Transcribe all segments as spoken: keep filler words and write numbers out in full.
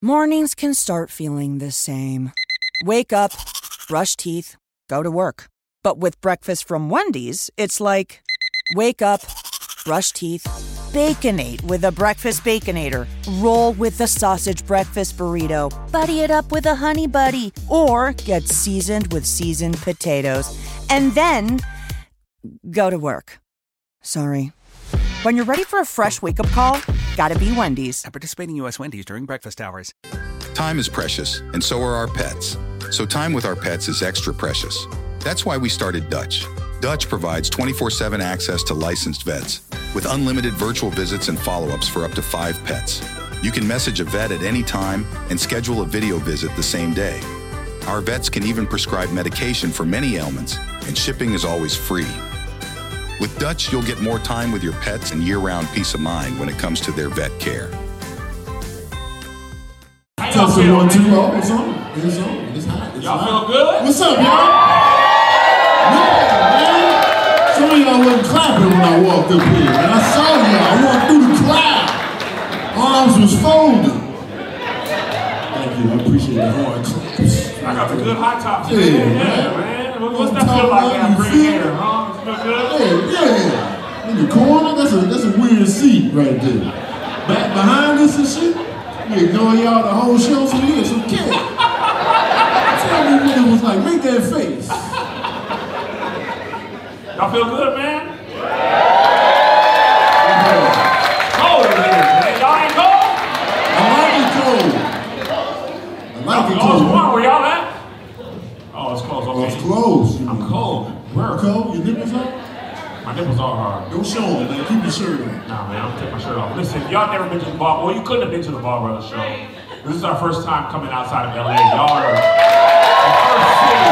Mornings can start feeling the same. Wake up, brush teeth, go to work. But with breakfast from Wendy's, it's like, wake up, brush teeth, Baconate with a breakfast Baconator. Roll with the sausage breakfast burrito. Buddy it up with a honey buddy. Or get seasoned with seasoned potatoes. And then go to work. Sorry. When you're ready for a fresh wake-up call, gotta be Wendy's. At participating U S Wendy's during breakfast hours. Time is precious, and so are our pets. So time with our pets is extra precious. That's why we started Dutch. Dutch provides twenty-four seven access to licensed vets with unlimited virtual visits and follow-ups for up to five pets. You can message a vet at any time and schedule a video visit the same day. Our vets can even prescribe medication for many ailments, and shipping is always free. With Dutch, you'll get more time with your pets and year-round peace of mind when it comes to their vet care. Testing one, two, oh, it's on. It's on. It's hot. It's y'all hot. feel good? What's up, y'all? Yeah, man. Some of y'all wasn't clapping when I walked up here, man. I saw y'all. I walked through the crowd. Arms was folded. Thank you. I appreciate the hard claps. I got the good high tops. Yeah, Yeah, man. yeah, man. What's that feel like that green hair, huh? Feel good? Yeah, yeah. In the corner, that's a that's a weird seat right there. Back behind us and shit. We ignore y'all the whole show for years. Who cares? Tell me what it was like. Make that face. Y'all feel good, man? Cold in here, man. Y'all ain't cold? I like it cold. I like it Oh, it's cold. warm. Where y'all at? Oh, it's closed. Oh, Okay. it's closed. You I'm mean. cold. Where? You cold? Your nipples up? My nipples are hard. Don't show them, man. Keep your shirt on. Nah, man, I'm gonna take my shirt off. Listen, y'all never been to the bar. Well, you couldn't have been to the Bar Brothers show. This is our first time coming outside of L A. Y'all are the first city.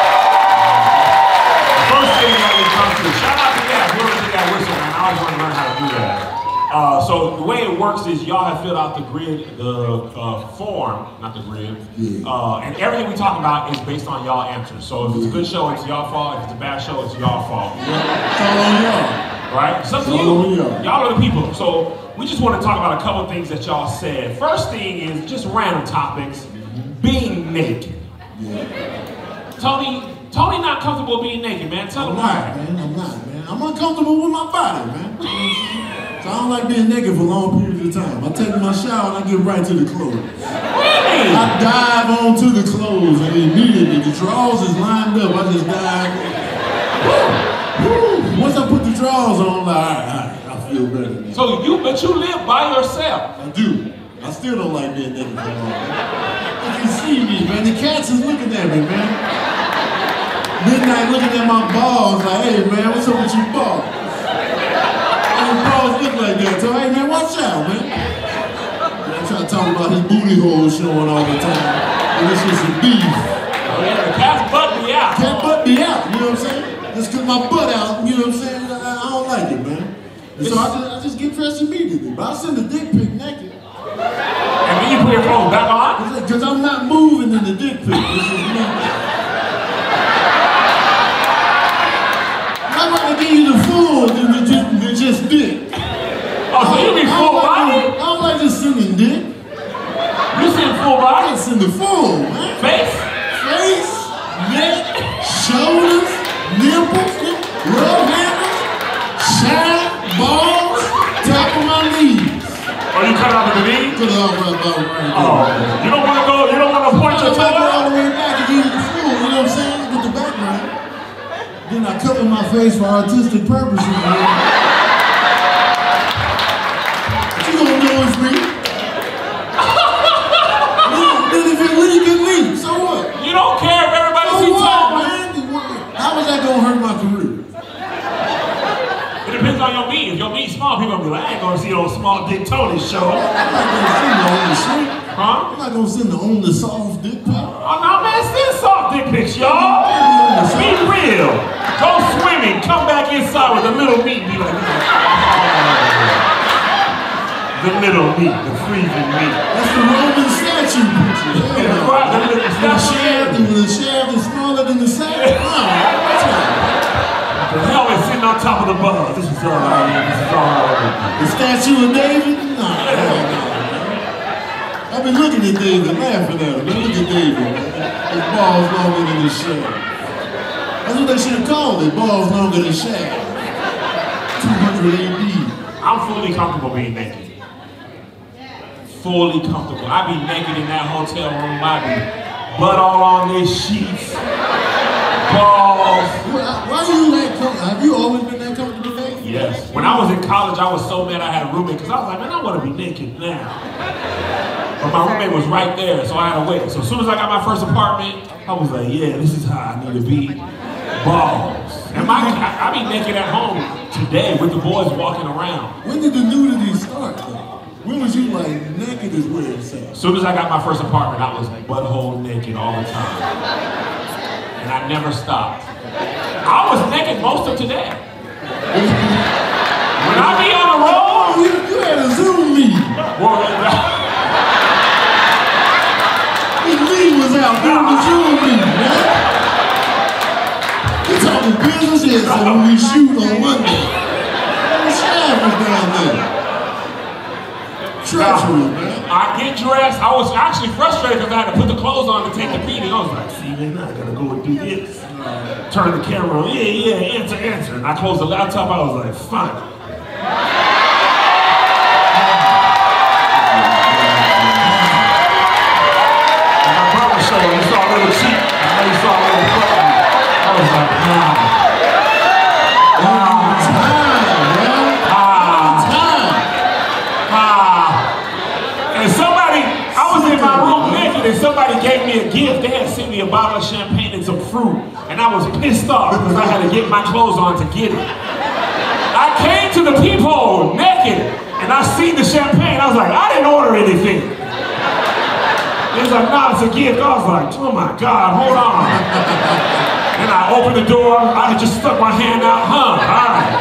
The first city that we come to. Shout out to that. Whoever did that whistle, man. I always want to learn how to do that. Uh, so the way it works is y'all have filled out the grid, the uh, form, not the grid, Yeah. uh, and everything we talk about is based on y'all answers. So if it's a good show, it's y'all fault. If it's a bad show, it's y'all fault. It's all on y'all. Right? It's up to It's all on you. y'all. Y'all are the people. So we just want to talk about a couple of things that y'all said. First thing is just random topics. Being naked. Yeah. Tony, Tony not comfortable being naked, man. Tell him I'm not, why. man. I'm not, man. I'm uncomfortable with my body, man. You know what I'm saying? So I don't like being naked for long periods of time. I take my shower and I get right to the clothes. Really? I dive onto the clothes and immediately the drawers is lined up. I just dive. Woo, woo. Once I put the drawers on, I'm like, all right, all right, I feel better now. So you, but you live by yourself. I do. I still don't like being naked for long. You can see me, man. The cats is looking at me, man. Midnight looking at my balls like, hey, man, what's up with your balls? And the balls look like that. So, hey, man, watch out, man. I try to talk about his booty hole showing all the time. And it's just some beef. Oh yeah, the cat's butt me out. Can't butt me out, you know what I'm saying? Just cause my butt out, you know what I'm saying? I, I don't like it, man. And so I just, I just get dressed immediately. But I send a dick pic naked. And then you put your phone back on? Because I'm not moving in the dick pic. This is me. I'd rather give you the full than the just, than just dick. Oh, so you be I full don't like body? just- I don't like just sending dick. You send full I body? like sending full, man. Face? Face, neck, shoulders, nipples, rub handles, shine, balls, top of my knees. Or you cut out the knee? Put it all right about right Oh, there. you don't want to go, you don't want to point I your toe might go all out? the way back and give you the full, you know what I'm saying? With the background. Then I cover my face for artistic purposes, man. But you gonna know it's me. Then if it leak, it leaks. So what? You don't care if everybody So sees what, top. man? How is that gonna hurt my career? It depends on your meat. If your meat's small, people gonna be like, I ain't gonna see those small Dick Tony show. I'm not gonna send the only shit. Huh? I'm not gonna send the only soft dick pic. Oh no, man, send soft dick pics, y'all. Be real. Go swimming, come back inside with a little meat and be like, the little meat, the freezing meat. That's the Roman statue picture. Yeah, right, the little The shaft, statue. the shaft is smaller than the sack. That's The hell is sitting on top of the bus. This is all right. This is all right. The statue of David? Nah, hell no. That I've been looking at David, laughing at him. Man, look at David, man. His balls longer than his shaft. That's what they should have called it, balls longer than shaft. two hundred A D. I'm fully comfortable being naked. Fully comfortable. I be naked in that hotel room lobby, butt all on these sheets, balls. Why, why are you that comfortable? Have you always been that comfortable naked? Yes. When I was in college, I was so mad I had a roommate because I was like, man, I want to be naked now. But my roommate was right there, so I had to wait. So as soon as I got my first apartment, I was like, yeah, this is how I need to be. Balls. And my, I, I be naked at home today with the boys walking around. When did the nudity start, though? When was you like, naked is where it's at? As soon as I got my first apartment, I was butthole naked all the time. And I never stopped. I was naked most of today. When I be on the road, oh, you, you had a Zoom meeting. Well, His lead was out during the Zoom meeting, man. You talking business here, so when we shoot on Monday, the staff was down there. Treachery, man. I get dressed. I was actually frustrated because I had to put the clothes on to take the beating. I was like, see, man, I gotta go and do this. Turn the camera on. Yeah, yeah, answer, answer. And I closed the laptop. I was like, fine. And my brother showed me, you saw a little cheek. I know you saw a little button. I was like, nah. And somebody gave me a gift. They had sent me a bottle of champagne and some fruit. And I was pissed off because I had to get my clothes on to get it. I came to the peephole naked and I seen the champagne. I was like, I didn't order anything. It was like, nah, it's a gift. I was like, oh my God, hold on. And I opened the door. I just stuck my hand out. Huh, all right.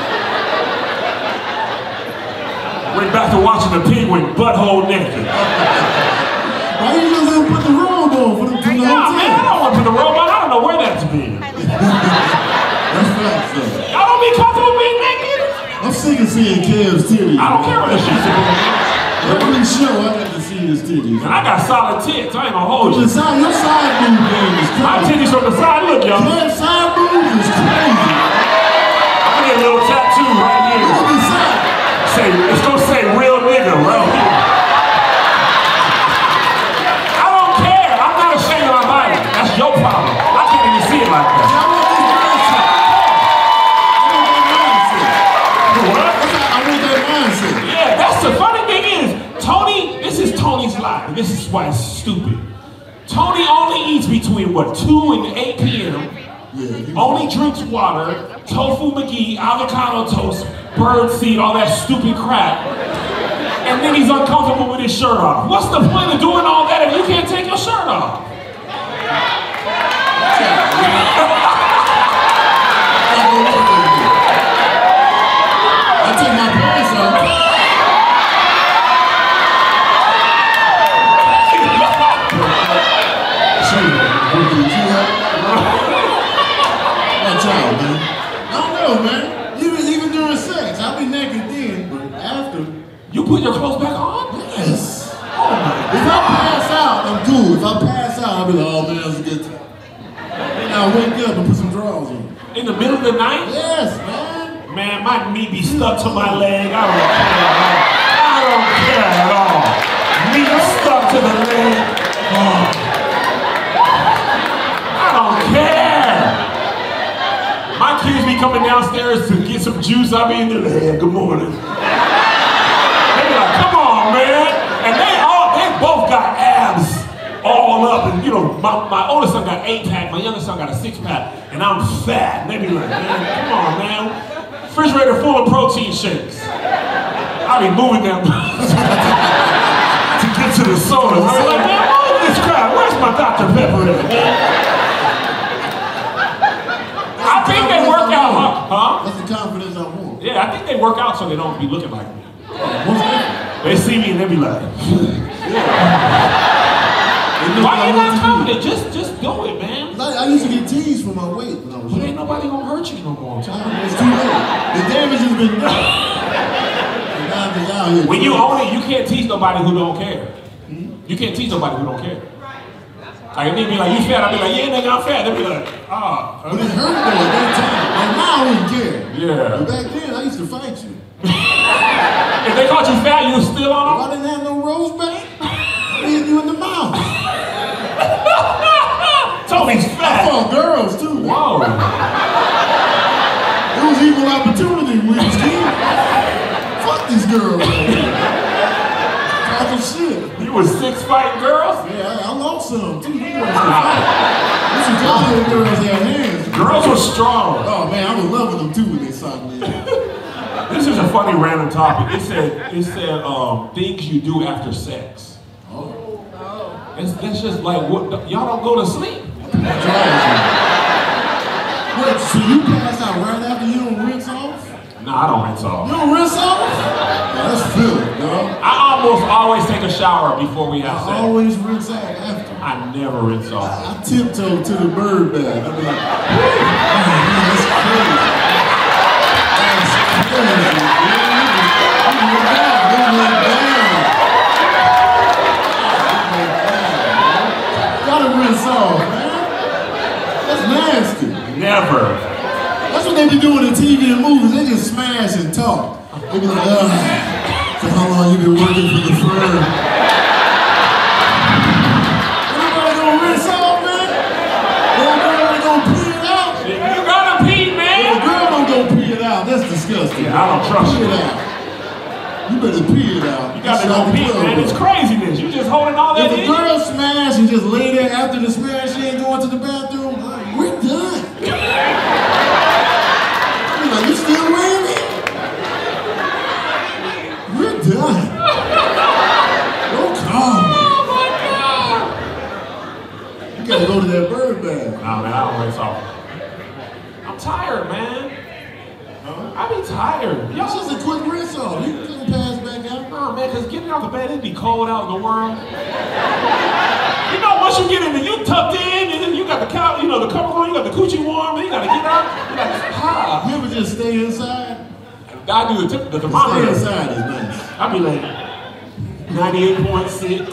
Went back to watching the penguin butthole naked. Why you just didn't put the robe on for the, for the Nah, hotel? man, I don't want to put the robe on. I don't know where that's been. That's facts, though. Y'all don't be comfortable being naked? I'm sick of seeing Kev's titties. I don't care what the shit's about. Every show I got to see his titties. And I got solid tits. I ain't gonna hold you. Your side, your side move game is My crazy. titties from the side. Look, y'all. Kev's side move is crazy. I'm gonna get a little tattoo right here. Look at the side. Say, it's gonna say real nigga right here. I don't care. I'm not ashamed of my body. That's your problem. I can't even see it like that. I want this mindset. I want that mindset. What? I want that mindset. Yeah, that's the funny thing is, Tony, this is Tony's life. This is why it's stupid. Tony only eats between, what, two and eight p m Yeah, Only drinks water, tofu McGee, avocado toast, bird seed, all that stupid crap. And then he's uncomfortable with his shirt off. What's the point of doing all that if you can't take your shirt off? I take my pants off. Watch out, man. I don't know, man. Even, even during sex, I'll be naked then, but after, You put your clothes back on? yes. If I pass out, I'm cool. If I pass out, I'll be like, oh man, that was a good time. Then I'll wake up and put some drawers on. In the middle of the night? Yes, man. Man, my meat be stuck to my leg. I don't care. I don't care at all. Meat stuck to the leg. Oh. I don't care. My kids be coming downstairs to get some juice. I be in there like, hey, good morning. They be like, come on, man. And they all, they both got abs all up. And you know, my, my oldest son got eight pack, my youngest son got a six pack, and I'm fat. And they be like, man, come on, man. Refrigerator full of protein shakes. I be moving them to get to the sodas. I be like, man, move this crap. Where's my Doctor Pepper at, man? I think they work out, huh? Huh? That's the confidence I want. Yeah, I think they work out so they don't be looking like me. What's that? They see me and they be like, why you not confident? Just, just do it, man. I, I used to get teased for my weight when I was But young. ain't nobody gonna hurt you no more. It's too late. The damage has been done. And now they out here. When you own it, you can't teach nobody who don't care. You can't teach nobody who don't care. Like, if they be like, you fat, I'll be like, yeah, nigga, I'm fat. They'll be like, ah. But it hurt though at that time. Like now I wouldn't care. Yeah. But back then I used to fight you. If they caught you fat, you was still on them? If I didn't have no rose back, I hit you in the mouth. Tony's fat. I fought girls too. Whoa. It was equal opportunity when we was kids. Fuck these girls. Talking shit. You was six fighting girls? Yeah, I, I lost some too. Them girls could fight. These some California girls had hands. Girls were strong. Oh man, I was loving them too when they saw me. This is a funny random topic. It said, it said um, things you do after sex. Oh. It's, that's just like, what? Y'all don't go to sleep. That's right. Wait, so you pass out right after you don't rinse off? No, I don't rinse off. You don't rinse off? Oh, that's filthy, dog. I almost always take a shower before we have I sex. always rinse out after. I never rinse off. I, I tiptoe to the bird bag. I be like, oh, man, that's crazy. That's crazy, man. You went down, you went down. Gotta rinse off, man. That's nasty. Never. That's what they be doing in T V and movies. They just smash and talk. They be like, oh, so how long you been working for the firm? Anybody gonna rinse off, man? Nobody gonna pee it out? You gotta pee, man. If a girl don't go pee it out, that's disgusting. Yeah, I don't trust pee you. it out. You better pee it out. You gotta go pee, man. It's craziness. You just holding all that If a in. girl smash and just lay there after the smash, she ain't going to the bathroom, we're done. You're like, you still waving? We're done. Don't call me. Oh my God. You gotta go to that bird bag. Nah, man, I don't rinse off. I'm tired, man. Huh? I be tired. It's Y'all just a quick rinse off. You can pass back out. Nah, man, because getting out the bed, it'd be cold out in the world. You know, once you get in there, you tucked in, and then you got the couch, you know, the cover on, you got the coochie warm, and you gotta get out. You gotta, ah. You ever just stay inside? I do the, tip, the Stay thermometer. inside is nice. I be like, ninety-eight point six.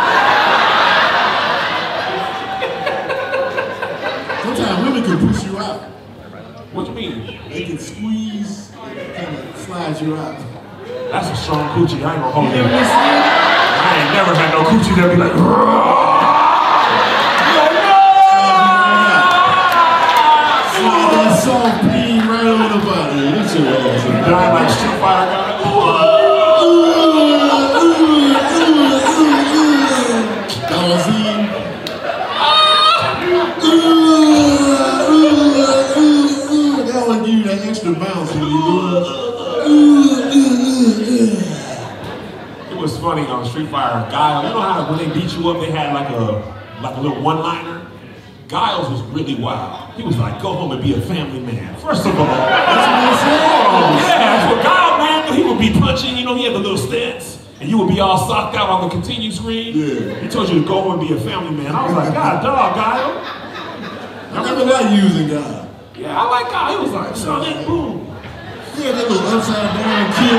Sometimes women can push you out. What you mean? They can squeeze, kind of slide you out. That's a strong coochie, I ain't gonna hold You you. ever been seen? I ain't never had no coochie that be like, Slide that soft peen right over the body. That's your ass. dying like Street Fighter guy. That one give you that extra bounce when you do it. It was funny on Street Fighter. Guile, you know how when they beat you up, they had like a like a little one-liner. Giles was really wild. He was like, "Go home and be a family man." First of all, That's what I said. oh, yeah, that's what Giles man. He would be punching. You know, he had the little stance, and you would be all socked out on the continue screen. Yeah. He told you to go home and be a family man. I was like, God, dog, Guile. I never liked using God. Yeah, I like Guile. He was like, Sonic Boom. He had that little upside down kick.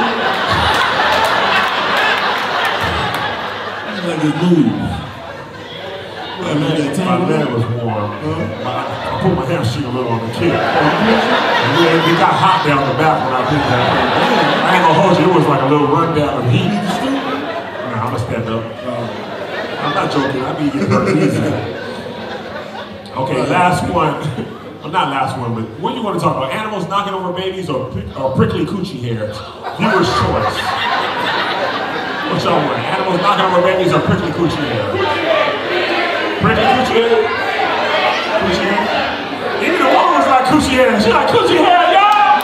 Like his move. My leg, my leg was warm. My, I put my hamstring a little on the kick. Yeah, it got hot down the back when I picked that up. I ain't gonna hold you, it was like a little rundown of heat. Nah, I'ma stand up. I'm not joking, I be getting hurt easy. Okay, last one. Well, not last one, but what do you want to talk about? Animals knocking over babies or, or prickly coochie hairs? Viewer's choice. What y'all want? Animals knocking over babies or prickly coochie hairs? Prickly coochie hair? Coochie hair? Even the woman was like coochie hair. She like coochie hair, y'all!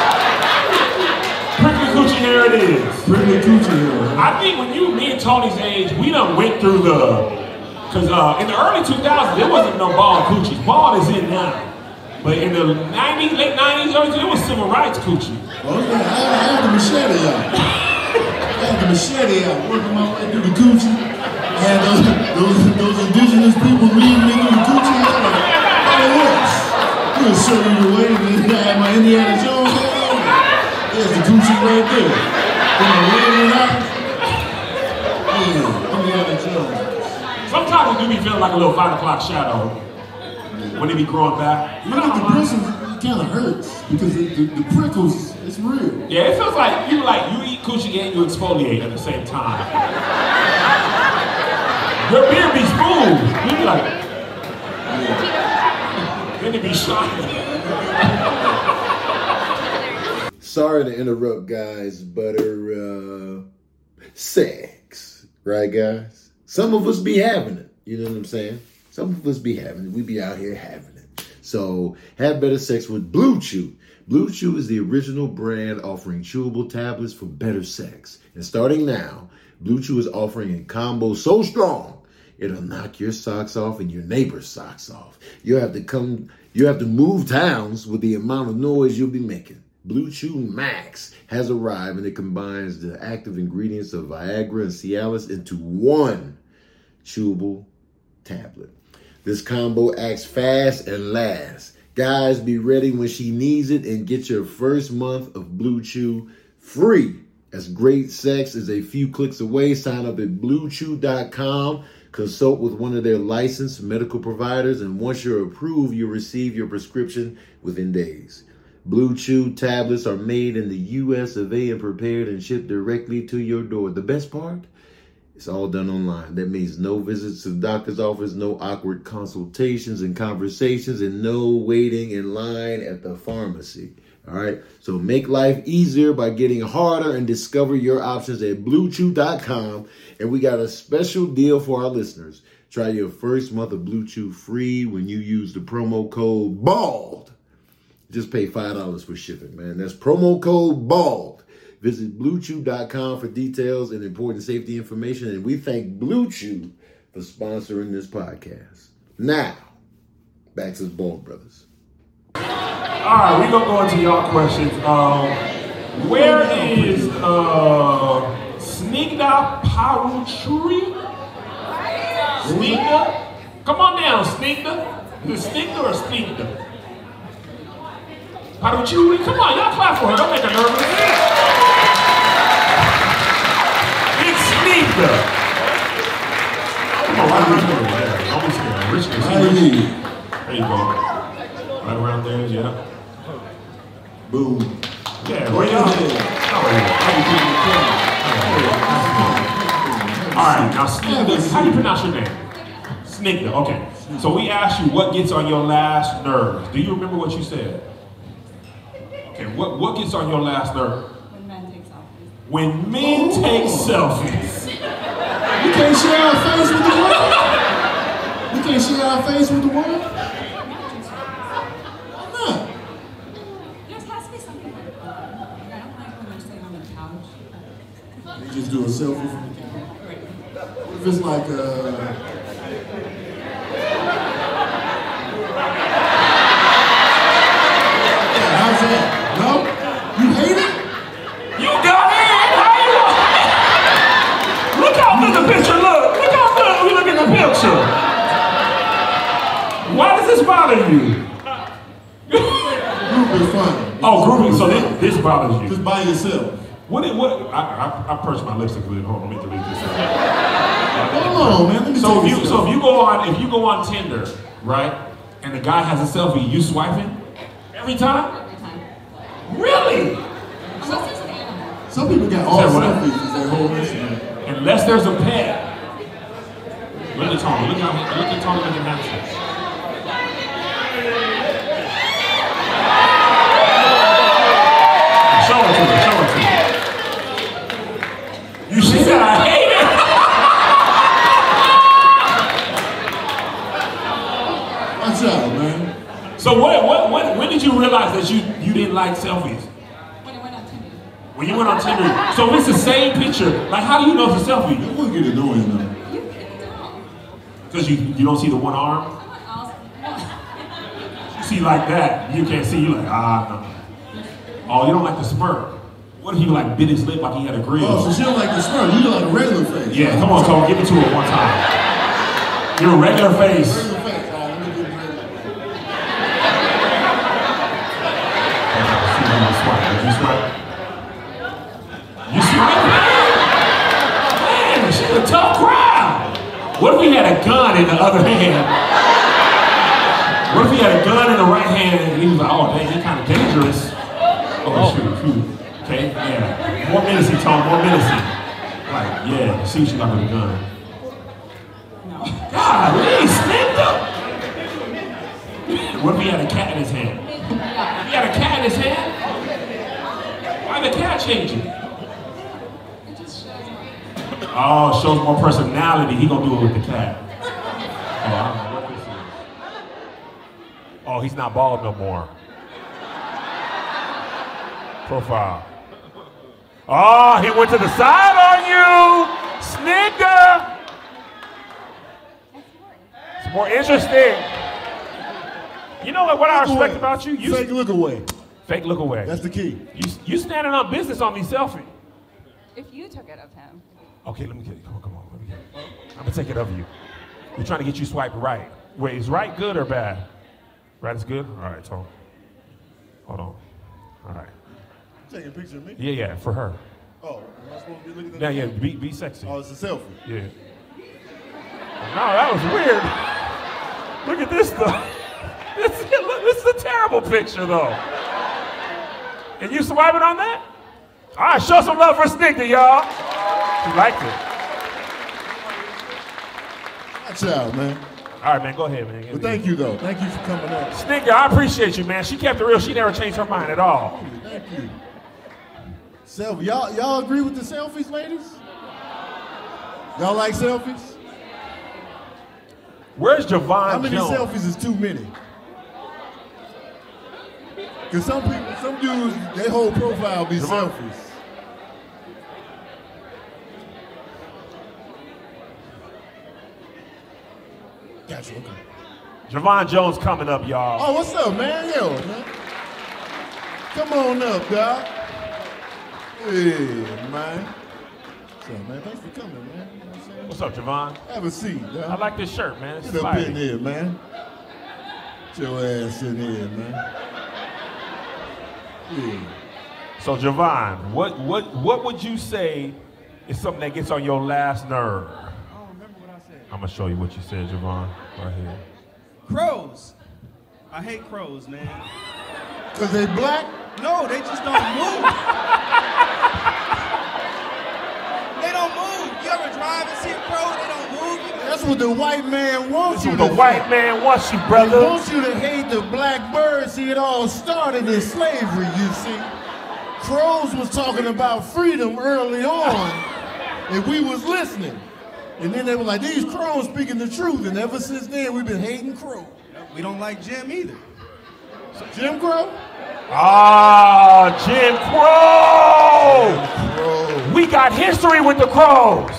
Prickly coochie hair it is. Prickly coochie hair. I think when you, me and Tony's age, we done went through the, cause uh, in the early two thousands, there wasn't no bald coochies. Bald is in now. But in the nineties, late nineties, early, it was civil rights coochie. Well, I had the machete out. I had the machete out, working my way through the coochie. I had those, those, those indigenous people leading me through the coochie. I'm like, how it works. I'm gonna show you the way. And then I had my Indiana Jones on. There's the coochie right there. Then I ran it out. Yeah, Indiana Jones. Sometimes it do be feeling like a little five o'clock shadow when they be growing back. You know, the bristles kind of hurts because the, the, the prickles, it's real. Yeah, it feels like you like you eat coochie and you exfoliate at the same time. Your beard be smooth. You be like, yeah. Then it be shiny. Sorry to interrupt, guys, but uh, sex, right, guys? Some of us be having it. You know what I'm saying? Some of us be having it. We be out here having it. So have better sex with Blue Chew. Blue Chew is the original brand offering chewable tablets for better sex. And starting now, Blue Chew is offering a combo so strong, it'll knock your socks off and your neighbor's socks off. You have to come, you have to move towns with the amount of noise you'll be making. Blue Chew Max has arrived and it combines the active ingredients of Viagra and Cialis into one chewable tablet. This combo acts fast and lasts. Guys, be ready when she needs it and get your first month of Blue Chew free. As great sex is a few clicks away. Sign up at blue chew dot com. Consult with one of their licensed medical providers, and once you're approved, you'll receive your prescription within days. Blue Chew tablets are made in the U S of A and prepared and shipped directly to your door. The best part? It's all done online. That means no visits to the doctor's office, no awkward consultations and conversations, and no waiting in line at the pharmacy. All right? So make life easier by getting harder and discover your options at blue chew dot com. And we got a special deal for our listeners. Try your first month of Blue Chew free when you use the promo code BALD. Just pay five dollars for shipping, man. That's promo code BALD. Visit blue chew dot com for details and important safety information. And we thank Blue Chew for sponsoring this podcast. Now, back to the Bald Brothers. All right, we're going to go into y'all questions. Um, where is uh, Snigdha Paruchuri? Snigdha? Come on down, Snigdha. Is it Snigdha or Snigdha? Paruchuri? Come on, y'all clap for her. Don't make her nervous. It's Snigdha. Come on, right around there. Almost there. Rich, there you go. Right around there, yeah. Boom. Yeah, where y'all? All right, now Snigdha, how do you pronounce your name? Snigdha, okay. So we asked you what gets on your last nerves. Do you remember what you said? Okay, what, what gets on your last nerve? When men take selfies. When men Ooh. take selfies. You can't share our face with the world? You can't share our face with the world? Just do a selfie from the camera. What if it's like uh yeah, how's that? No? You hate it? You got it! How you? Look how good the picture look! Look how good we look at the picture! Why does this bother you? Group is funny. Oh, grouping, so this, this bothers you. Just by yourself. What it, what, I, I, I pursed my lips a little bit. Hold on, let me delete this. Hold on, man. Let me So take if you, this so if you go on, if you go on Tinder, right, and the guy has a selfie, you swiping every time? Every time. Really? Unless there's an animal. Some people got all Is that what? selfies as their whole Instagram. Unless there's a pet. Look at Tony. Look how look at Tony looking handsome. Show it to me. Show it to me. You she said I hate it. Watch out, man. So what, what, what, when did you realize that you, you didn't like selfies? When I went on Tinder. When you went on Tinder. So if it's the same picture, like how do you know it's a selfie? It would get annoying though. You can tell. Because you, you don't see the one arm? Someone else. You see like that, you can't see, you like, ah, no. Oh, you don't like the smirk. What if he like bit his lip like he had a grill? Oh, so she don't like the smirk. You like a regular face. Yeah, come on, Tony, give it to her one time. Your regular face. Regular face. All right, let me do the regular face. See how you swipe. Did you swipe? You swipe? Man, she's a tough crowd. What if we had a a gun in the other hand? What if he had a gun in the right hand and he was like, oh, dang, he's kind of dangerous. Oh, shoot, shoot. Okay, yeah. More menacing, Tom, more menacing. Like, yeah, see what you got with a gun. God, he slipped up. What if he had a cat in his hand? He had a cat in his hand? Why the cat changing? Oh, shows more personality. He gonna do it with the cat. Oh, I don't know what this is. Oh, he's not bald no more. Profile. Oh, he went to the side on you, Snigger. It's more interesting. You know what, what I respect about you? You fake look away. Fake look away. That's the key. You you standing on business on these selfie. If you took it of him. Okay, let me get it. Come on, come on. Let me get it. I'm gonna take it of you. We're trying to get you swiped right. Wait, is right good or bad? Right is good? All right, Tom. Hold on. All right. Taking a picture of me? Yeah, yeah, for her. Oh, am I supposed to be looking at Yeah, that? yeah, be, be sexy. Oh, it's a selfie. Yeah. No, that was weird. Look at this, though. This, this is a terrible picture, though. And you swiping on that? All right, show some love for Snigger, y'all. She liked it. Watch out, man. All right, man, go ahead, man. But thank you, though. Thank you for coming up. Snigger, I appreciate you, man. She kept it real. She never changed her mind at all. Thank you. Selfie. Y'all, y'all agree with the selfies, ladies? Y'all like selfies? Where's Javon How many Jones? selfies is too many? Because some people, some dudes, their whole profile be Javon. selfies. Gotcha, okay. Javon Jones coming up, y'all. Oh, what's up, man? Yo, man. Come on up, dog. Hey, man. What's up, man? Thanks for coming, man. You know what I'm saying? What's up, Javon? Have a seat, dog. I like this shirt, man. It's Get up in fire. here, man. Get your ass in here, man. Yeah. So, Javon, what, what, what would you say is something that gets on your last nerve? I don't remember what I said. I'm going to show you what you said, Javon, right here. Crows. I hate crows, man. Because they black? No, they just don't move. They don't move. You ever drive and see a crow, they don't move? That's what the white man wants you The to white think. man wants you, He brother. wants you to hate the black bird. See, it all started in slavery, you see. Crows was talking about freedom early on, and we was listening. And then they were like, these crows speaking the truth. And ever since then, we've been hating crows. We don't like Jim either. Jim Crow? Ah, Jim Crow. Crow. We got history with the crows.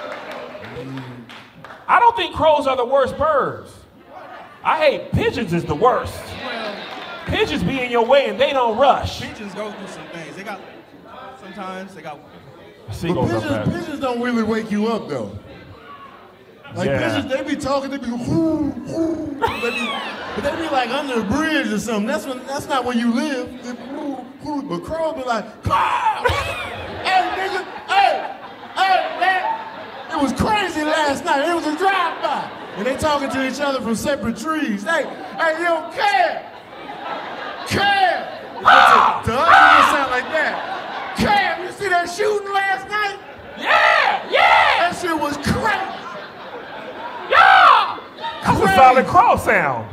I don't think crows are the worst birds. I hate pigeons is the worst. Pigeons be in your way and they don't rush. Pigeons go through some things. They got, sometimes they got, But Seagulls up pigeons, there. pigeons don't really wake you up, though. Like Yeah. pigeons, they be talking, they be whoo, whoo. They be, but they be like under a bridge or something. That's when, that's not where you live. They, whoo, whoo. But crows be like, "Caw! Hey, nigga, hey, hey, man. It was crazy last night. It was a drive-by. And they talking to each other from separate trees. Hey, hey, yo, Cam. Cam. Ah! The other one sound like that. Cam, you see that shooting last night? Yeah, yeah, That shit was crazy. yeah. That's a Crazy. solid crow sound.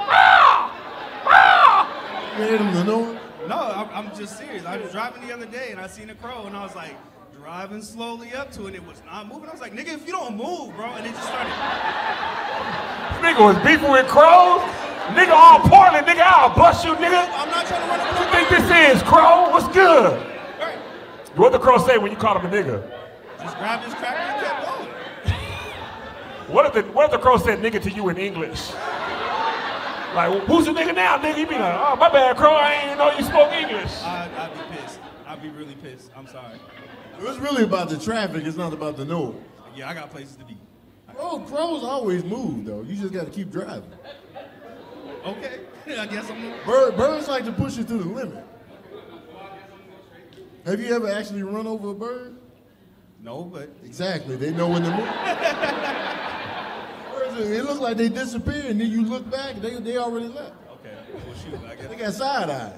You hear them the noise? no, I'm, I'm just serious. I was driving the other day and I seen a crow and I was like, driving slowly up to it and it was not moving. I was like, nigga, if you don't move, bro. And it just started. Nigga was beefing with crows. Nigga on Portland, nigga, I'll bust you, nigga. I'm not trying to run What up you think this is, crow? What's good? Right. What the crow say when you call him a nigga? Just grabbed his cracker and kept going. What if the what if the crow said nigga to you in English? Like, who's the nigga now, nigga? You be like, oh, my bad, crow, I ain't know you spoke English. I'd, I'd be pissed. I'd be really pissed. I'm sorry. It's really about the traffic. It's not about the noise. Yeah, I got places to be. Oh, crows always move, though. You just got to keep driving. Okay. I guess I'm. Bird, birds like to push it to the limit. Have you ever actually run over a bird? No, but Exactly. They know when to move. it looked like they disappeared, and then you look back, they they already left. Okay. Well, shoot, I guess. They got side eyes.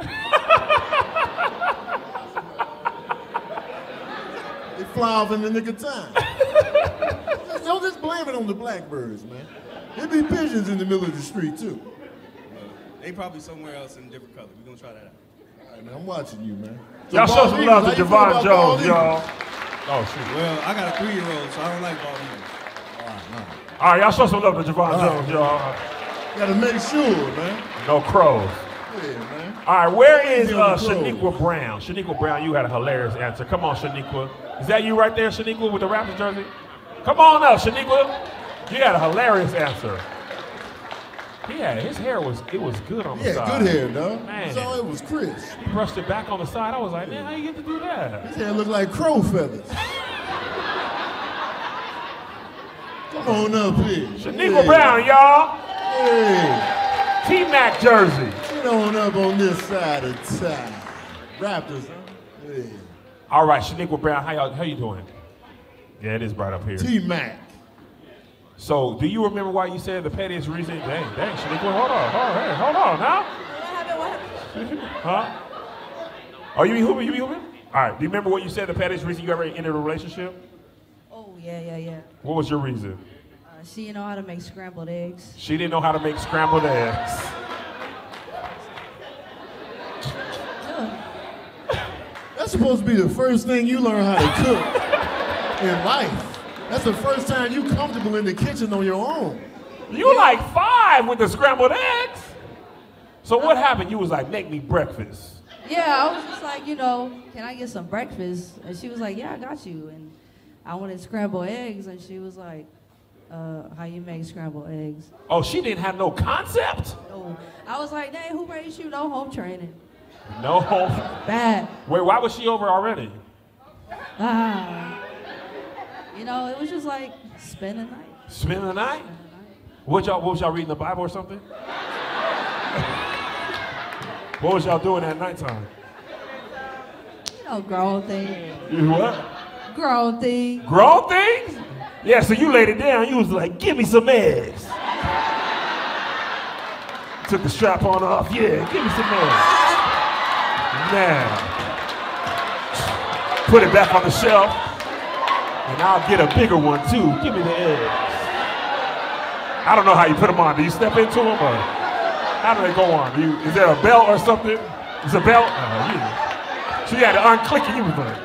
They fly off in the nick of time. Just- Don't just blame it on the blackbirds, man. There be pigeons in the middle of the street, too. They probably somewhere else in a different color. We're gonna try that out. All right, man, I'm watching you, man. So Y'all show bald some eagles, love how to you feel about Javon bald Jones, eagles? y'all. Oh, shoot. Well, I got a three-year-old, so I don't like bald eagles. All right, y'all show some love to Javon Jones, y'all. Gotta make sure, man. No crows. Yeah, man. All right, where is Easy uh, on the crows. Shaniqua Brown? Shaniqua Brown, you had a hilarious answer. Come on, Shaniqua. Is that you right there, Shaniqua, with the Raptors jersey? Come on up, Shaniqua. You had a hilarious answer. Yeah, his hair was, it was good on the Yeah, side. good hair, dog. Man. So it was crisp. He brushed it back on the side. I was like, man, how you get to do that? His hair looked like crow feathers. Come on up here. Shaniqua Brown, y'all. Hey, T-Mac jersey. get on up on this side of town. Raptors, huh? Hey. All right, Shaniqua Brown, how y'all, how you doing? Yeah, it is right up here. T-Mac. So, do you remember why you said the pettiest reason? Dang, dang, Shaniqua, hold on, hold on, hey, hold on now. What happened? What happened? Huh? Oh, you be hooping, you be hooping? All right, do you remember what you said the pettiest reason you ever ended a relationship? Oh, yeah, yeah, yeah. What was your reason? Uh, she didn't know how to make scrambled eggs. She didn't know how to make scrambled eggs. That's supposed to be the first thing you learn how to cook in life. That's the first time you comfortable in the kitchen on your own. You like five with the scrambled eggs. So what happened? You was like, make me breakfast. Yeah, I was just like, you know, can I get some breakfast? And she was like, yeah, I got you. And I wanted scrambled eggs, and she was like, uh, how you make scrambled eggs? Oh, she didn't have no concept? No. I was like, dang, who raised you? No home training. No home. Bad. Wait, why was she over already? Ah. You know, it was just like, spend the night. Spending the night? What y'all, what was y'all reading the Bible or something? What was y'all doing at nighttime? You know, grown things. You what? Grown things. Grown things? Yeah, so you laid it down, you was like, give me some eggs. Took the strap on off, yeah, give me some eggs. Now, put it back on the shelf, and I'll get a bigger one too. Give me the eggs. I don't know how you put them on. Do you step into them or how do they go on? Do you, is there a belt or something? Is a belt? Oh, yeah. She had to unclick it. You was like,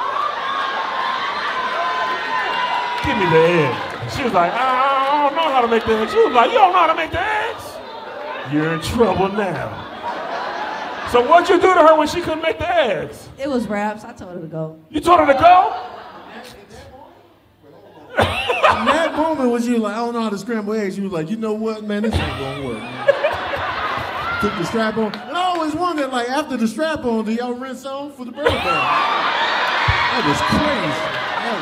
give me the egg. And she was like, I don't know how to make the eggs. She was like, you don't know how to make the eggs? You're in trouble now. So what'd you do to her when she couldn't make the eggs? It was raps. I told her to go. You told her to go? In that moment when you like, I don't know how to scramble eggs, you was like, you know what, man, this ain't gonna work. Man. Took the strap on. And I always wondered, like, after the strap on, do y'all rinse off for the bird bath? That was crazy. That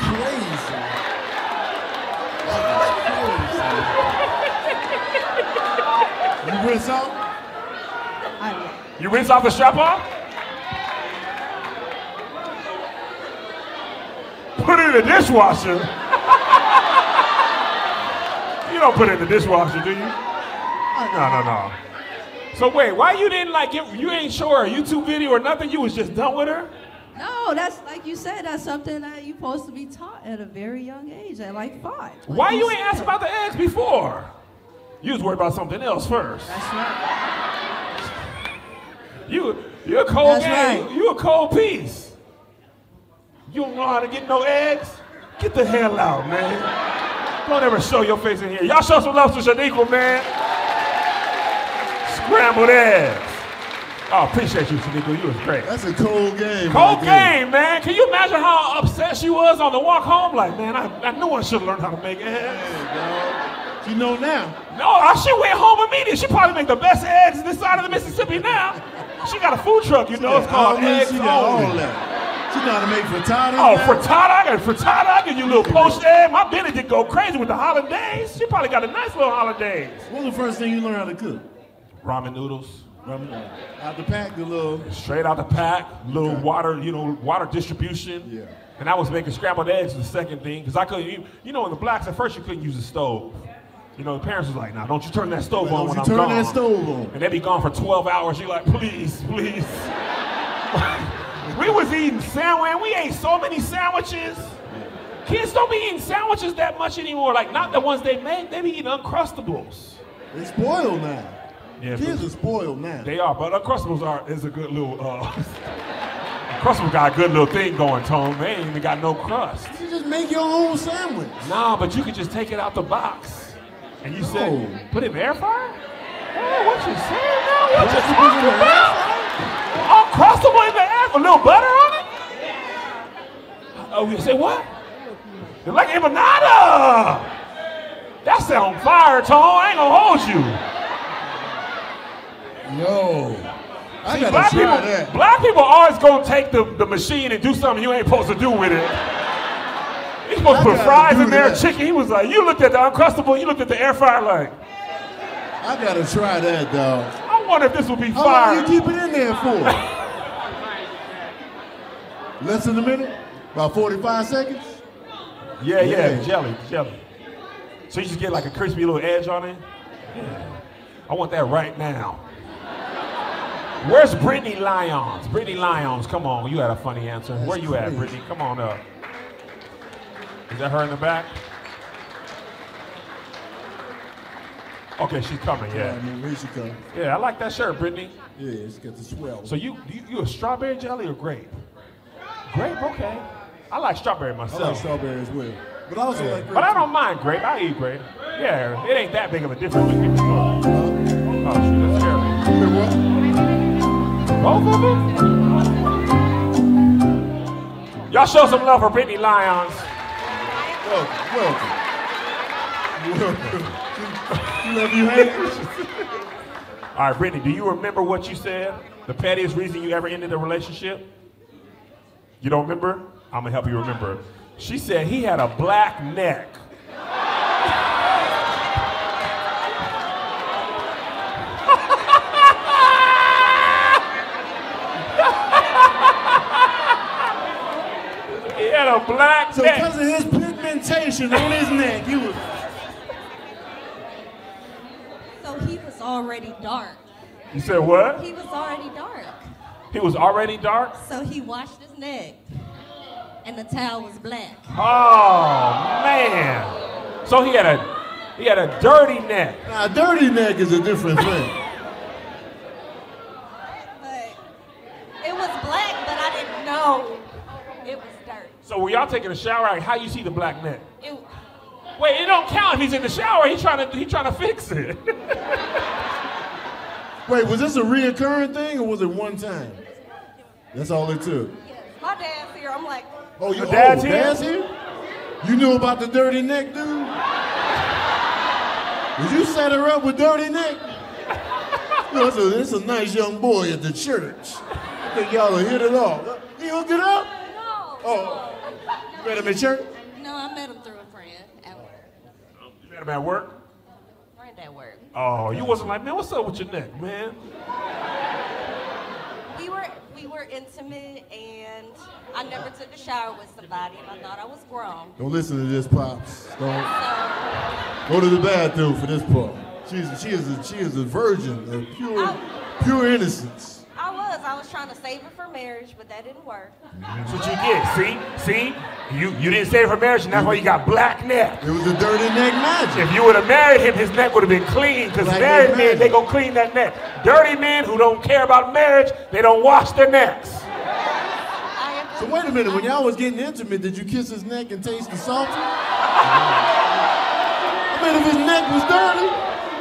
was crazy. That was crazy. You rinse off? I, You rinse off the strap on? Put it in the dishwasher. You don't put it in the dishwasher, do you? No, no, no. So wait, why you didn't like give, you ain't show her a YouTube video or nothing? You was just done with her? no, that's like you said. That's something that you're supposed to be taught at a very young age, at like five. Like Why you ain't said. asked about the eggs before? You was worried about something else first. That's right. You, you a cold That's game. right. You, you a cold piece. You don't know how to get no eggs? Get the hell out, man. Don't ever show your face in here. Y'all show some love to Shaniqua, man. Scrambled eggs. Oh, appreciate you, Shaniqua. You was great. That's a cold game. Cold right there. game, man. Can you imagine how upset she was on the walk home? Like, man, I, I knew I should have learned how to make eggs. Yeah, dog. You know now. No, I- she went home immediately. She probably make the best eggs this side of the Mississippi now. She got a food truck, you know. It's called Almonds, Eggs she got all Only. that. She know how to make frittatas. Oh, now. frittata, I got frittata, I get you a little poached egg. My Benedict go crazy with the holidays. She probably got a nice little holidays. What was the first thing you learned how to cook? Ramen noodles, Ramen. Out the pack, the little. straight out the pack, little water, you know, water distribution. Yeah. And I was making scrambled eggs the second thing, because I couldn't, you know, in the blacks, at first you couldn't use the stove. You know, the parents was like, nah, don't you turn that stove on when I'm gone. Don't you turn that stove on. And they be gone for twelve hours. You're like, please, please. We was eating sandwich, and we ate so many sandwiches. Kids don't be eating sandwiches that much anymore. Like, not the ones they make, they be eating Uncrustables. They spoiled now. Yeah, Kids are spoiled now. They are, but Uncrustables are is a good little, uh, Uncrustables got a good little thing going, Tone. They ain't even got no crust. You just make your own sandwich. Nah, but you could just take it out the box. And you No. said, put it in the air fryer? Oh, what you saying now? What you talking about? Uncrustable in the air with a little butter on it? Oh, you say what? They're like empanada. That sound fire, Tone. I ain't gonna hold you. Yo, I See, gotta black try people, that. black people always gonna take the, the machine and do something you ain't supposed to do with it. He's supposed I to put gotta fries do in there, that. chicken. He was like, you looked at the Uncrustable, you looked at the air fryer like, I gotta try that, dog. I wonder if this would be How fire. long you keep it in there for? Less than a minute? About forty-five seconds? Yeah, yeah, Yeah. jelly, jelly. So you just get like a crispy little edge on it? Yeah. I want that right now. Where's Brittany Lyons? Brittany Lyons, come on. You had a funny answer. That's Where you at, crazy. Brittany? Come on up. Is that her in the back? Okay, she's coming, Yeah, I yeah. mean, here she come. Yeah, I like that shirt, Brittany. Yeah, it's got the swell. So you, you, you a strawberry jelly or grape? Grape, okay. I like strawberry I myself. like strawberry as well. But I also Yeah. like grape But I too. don't mind grape. I eat grape. Yeah, it ain't that big of a difference. We can- Oh, shoot, that's scary. Wait, what? Both of them? Y'all show some love for Brittany Lyons. Welcome, welcome. Welcome. You love you haters? All right, Brittany, do you remember what you said? The pettiest reason you ever ended a relationship? You don't remember? I'm gonna help you remember. She said he had a black neck. He had a black So neck. because of his pigmentation on his neck, he was... So he was already dark. You said what? He was already dark. He was already dark? So he washed his neck, and the towel was black. Oh man! So he had a he had a dirty neck. Now, a dirty neck is a different thing. But it was black, but I didn't know it was dirt. So when y'all taking a shower, like, how you see the black neck? It, Wait, it don't count if he's in the shower. He's trying to he trying to fix it. Wait, was this a reoccurring thing or was it one time? That's all it took. yes, my dad's here. I'm like, Oh, your Your dad's oh, here? dad's here? You knew about the dirty neck, dude? Did you set her up with dirty neck? You know, it's a, it's a nice young boy at the church. I think y'all will hit it off. He hooked it up? no. Oh, you met him at church? No, I met him through a friend at work. You met him at work? Friend at work. Oh, you wasn't like, man, what's up with your neck, man? We were we were intimate, and I never took a shower with somebody, and I thought I was grown. Don't listen to this, Pops. Don't So go to the bathroom for this part. She's, she, is a, she is a virgin of pure, I- pure innocence. I was I was trying to save her for marriage, but that didn't work. That's what you get. See, see, you you didn't save for marriage, and that's why you got black neck. It was a dirty neck magic. If you would have married him, his neck would have been clean. Because Black married neck men, magic. they gonna clean that neck. Dirty men who don't care about marriage, they don't wash their necks. I So wait a minute, when y'all was getting intimate, did you kiss his neck and taste the salty? I mean, if his neck was dirty,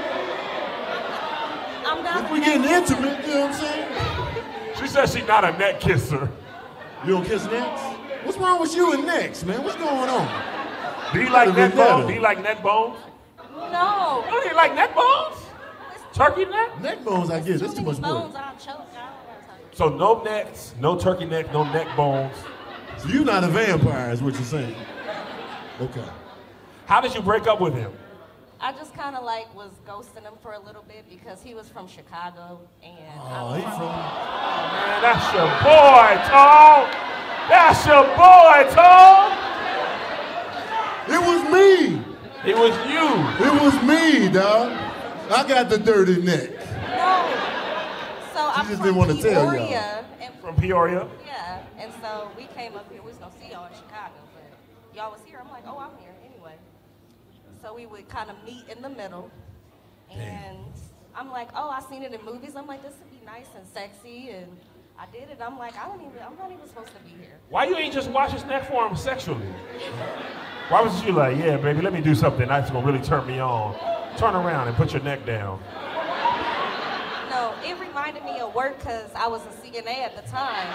I'm not. if we getting intimate, you know what I'm saying? She says she's not a neck kisser. You don't kiss necks? What's wrong with you and necks, man? What's going on? Do you like Could've neck been better. bones? Do you like neck bones? No. Oh, you like neck bones? Turkey neck? Neck bones, I guess. That's too much bones. work. I'll choke. I don't want to. So no necks, no turkey neck, no neck bones. So you're not a vampire, is what you're saying. Okay. How did you break up with him? I just kind of like was ghosting him for a little bit because he was from Chicago, and I Oh, was he from... Man, that's your boy, Tom. That's your boy, Tom. It was me. It was you. It was me, dog. I got the dirty neck. No. So I'm just from didn't wanna tell y'all. Peoria, and From Peoria? yeah, and so we came up here. We was gonna see y'all in Chicago, but y'all was here. I'm like, oh, I'm here anyway. So we would kind of meet in the middle, and I'm like, oh, I seen it in movies. I'm like, this would be nice and sexy, and I did it. I'm like, I don't even. I'm not even supposed to be here. Why you ain't just wash his neck for him sexually? Why was you like, yeah, baby, let me do something that's gonna really turn me on. Turn around and put your neck down. No, it reminded me of work because I was a C N A at the time.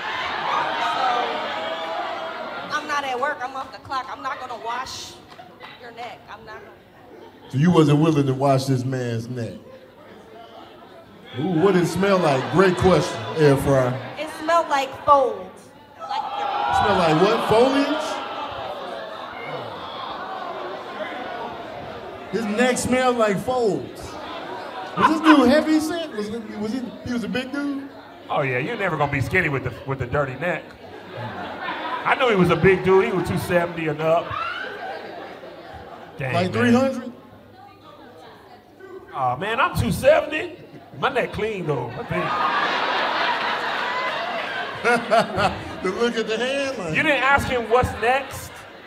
So I'm not at work. I'm off the clock. I'm not gonna wash your neck. I'm not gonna. So you wasn't willing to wash this man's neck. Ooh, what did it smell like? Great question, air fryer. It smelled like folds. Like your... Smell like what? Foliage? His neck smelled like folds. Was this dude heavy set? Was, was he, he was a big dude? Oh yeah, you're never gonna be skinny with the with the dirty neck. I knew he was a big dude. He was two seventy and up. Dang, Like man. three hundred? Oh man, I'm two seventy. My neck clean though. I think. To look at the hand like. You didn't ask him what's next?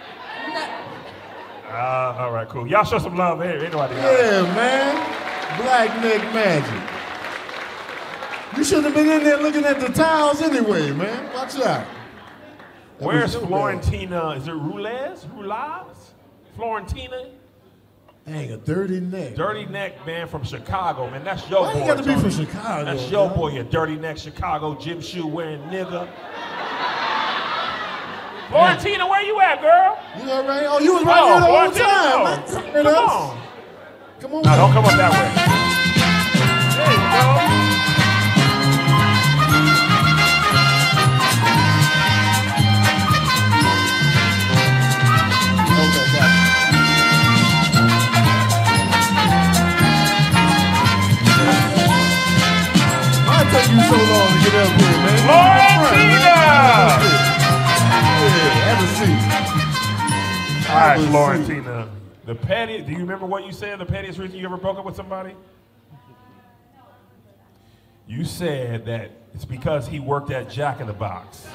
Uh, all right, cool. Y'all show some love here. Anybody? Yeah, man. Black neck magic. You should have been in there looking at the towels anyway, man. Watch out. That Where's was your Florentina? Is it Roulez? Roulaz? Florentina? Dang, a dirty neck. Dirty neck, man, from Chicago, man. That's your Why boy. you got to be Tony. from Chicago? That's your man? boy, you dirty neck Chicago gym shoe wearing nigga. Florentina, where you at, girl? You all right? Oh, you was right Oh, here the whole Florentina, time. oh. man. Come, Come on. Come on. No, don't come up that way. There you go. Okay, got it. Why it take you so long to get up here, man? Florentina! Yeah, have a seat. All right, Have a Florentina. The petty, do you remember what you said? The pettiest reason you ever broke up with somebody? You said that it's because he worked at Jack in the Box.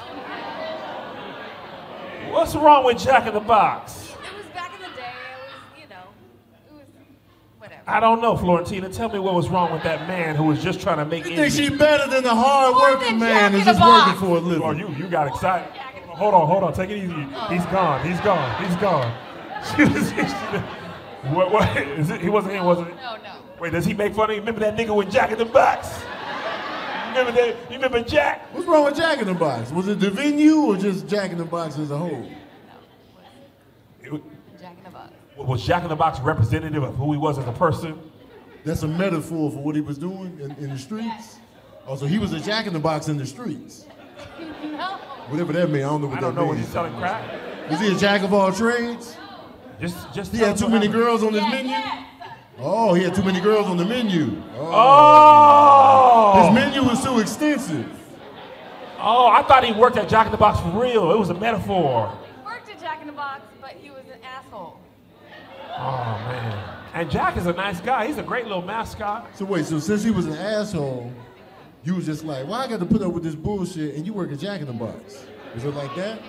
What's wrong with Jack in the Box? It was back in the day. It was, you know, it was whatever. I don't know, Florentina. Tell me what was wrong with that man who was just trying to make You ends think meet. she better than the hard More working than man Jack that's in the just Box. working for a living? Oh, you, you got excited. Hold on, hold on. Take it easy. He's gone. He's gone. He's gone. She was, she, what, what, is it, he wasn't in, wasn't it? No, no. Wait, does he make fun of you? Remember that nigga with Jack in the Box? You remember that? You remember Jack? What's wrong with Jack in the Box? Was it the venue or just Jack in the Box as a whole? It was- Jack in the Box. Was Jack in the Box representative of who he was as a person? That's a metaphor for what he was doing in, in the streets. Oh, so he was a Jack in the Box in the streets. No. Whatever that means, I don't know what I that don't know. Was means. he selling crack? Was he a jack of all trades? Just, just. He tell had us too what many happened. girls on his menu? Oh, he had too many girls on the menu. Oh. His menu was too extensive. Oh, I thought he worked at Jack in the Box for real. It was a metaphor. He worked at Jack in the Box, but he was an asshole. Oh man. And Jack is a nice guy. He's a great little mascot. So wait, so since he was an asshole, you was just like, why I got to put up with this bullshit and you work at Jack in the Box? Is it like that?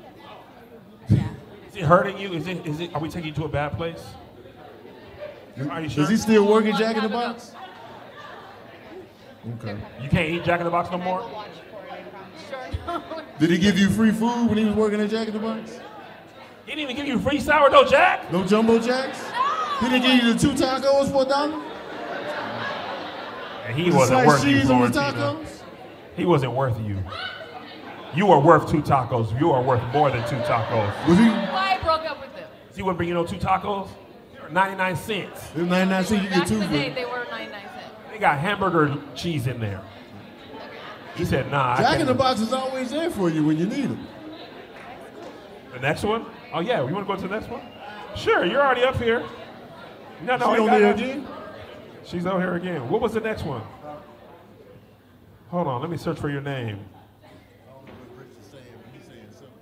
Is it hurting you? Is it? Is it? Are we taking you to a bad place? Are you sure? Does he still work at Jack in the Box? Okay. You can't eat Jack in the Box no more? Did he give you free food when he was working at Jack in the Box? He didn't even give you free sourdough Jack? No Jumbo Jacks? He didn't give you the two tacos for a dollar? And he Was it wasn't sliced worth you, cheese on the Florentina. tacos? He wasn't worth you. You are worth two tacos. You are worth more than two tacos. Was he? Why I broke up with him? He wouldn't bring you no two tacos? They were ninety-nine cents. It was ninety-nine cents, you Back get in two the for day, it. they were ninety-nine cents. They got hamburger cheese in there. He said, nah. I Jack can't. in the Box is always there for you when you need him. The next one? Oh yeah, you want to go to the next one? Sure, you're already up here. No, no, She ain't on got there nothing. again? She's over here again. What was the next one? Hold on, let me search for your name.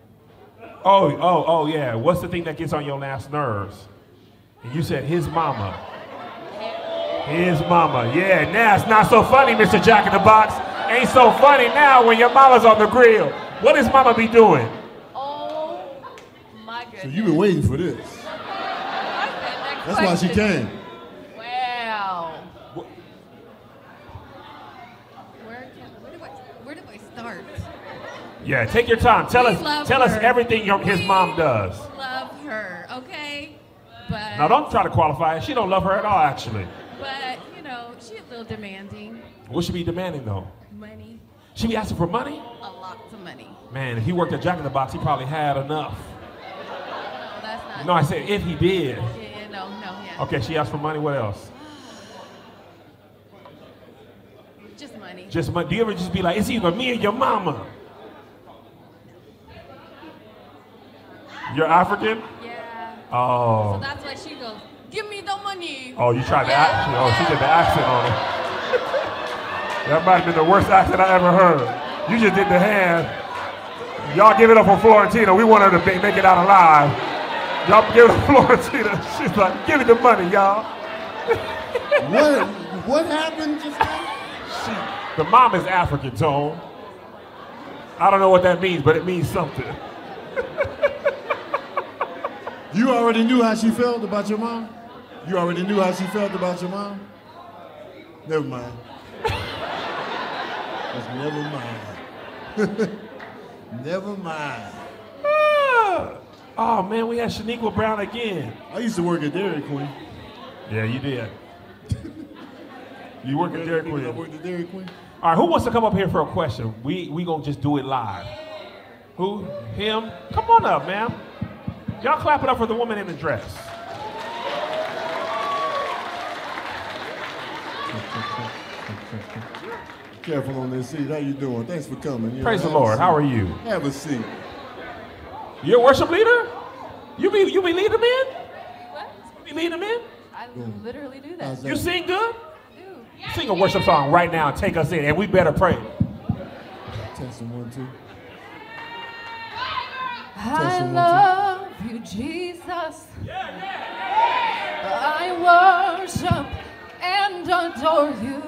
Oh, oh, oh, yeah. What's the thing that gets on your last nerves? And you said his mama. His mama. Yeah, now it's not so funny, Mister Jack in the Box. Ain't so funny now when your mama's on the grill. What does mama be doing? Oh, my goodness. So you've been waiting for this. That's why she came. Wow. Where, can, where, do I, where do I start? Yeah, take your time. Tell We us love tell us her. everything your, his We mom does. Love her, okay? But, Now, don't try to qualify it. She don't love her at all, actually. but, you know, she's a little demanding. What she be demanding, though? Money, She be asking for money? a lot of money. Man, if he worked at Jack in the Box, he probably had enough. No, that's not. No, I said if he did. Yeah, yeah, no, no, yeah. Okay, she asked for money. What else? Just money. Just money. Do you ever just be like, it's either me or your mama? You're African? Yeah. Oh. So that's why she goes, give me the money. Oh, you tried the Yeah. accent. Oh, she did the accent on it. That might have been the worst accent I ever heard. You just did the hand. Y'all give it up for Florentina. We want her to make it out alive. Y'all give it up for Florentina. She's like, give me the money, y'all. What, what happened just now? She, the mom is African, Tone. I don't know what that means, but it means something. You already knew how she felt about your mom? You already knew how she felt about your mom? Never mind. Just never mind. Never mind. Ah. Oh, man, we had Shaniqua Brown again. I used to work at Dairy Queen. Yeah, you did. You work at Dairy Queen. I worked at Dairy Queen. All right, who wants to come up here for a question? We we gonna just do it live. Who? Him? Come on up, ma'am. Y'all clap it up for the woman in the dress. Careful on this seat. How you doing? Thanks for coming. You Praise know, the have a Lord. seat. How are you? Have a seat. You a worship leader? You be you be leading them in? What? You be leading them in? I literally do that. How's that? You sing good? Dude. Sing a worship song right now and take us in, and we better pray. Testing one, two. I Testing one, love you, Jesus. I worship and adore you.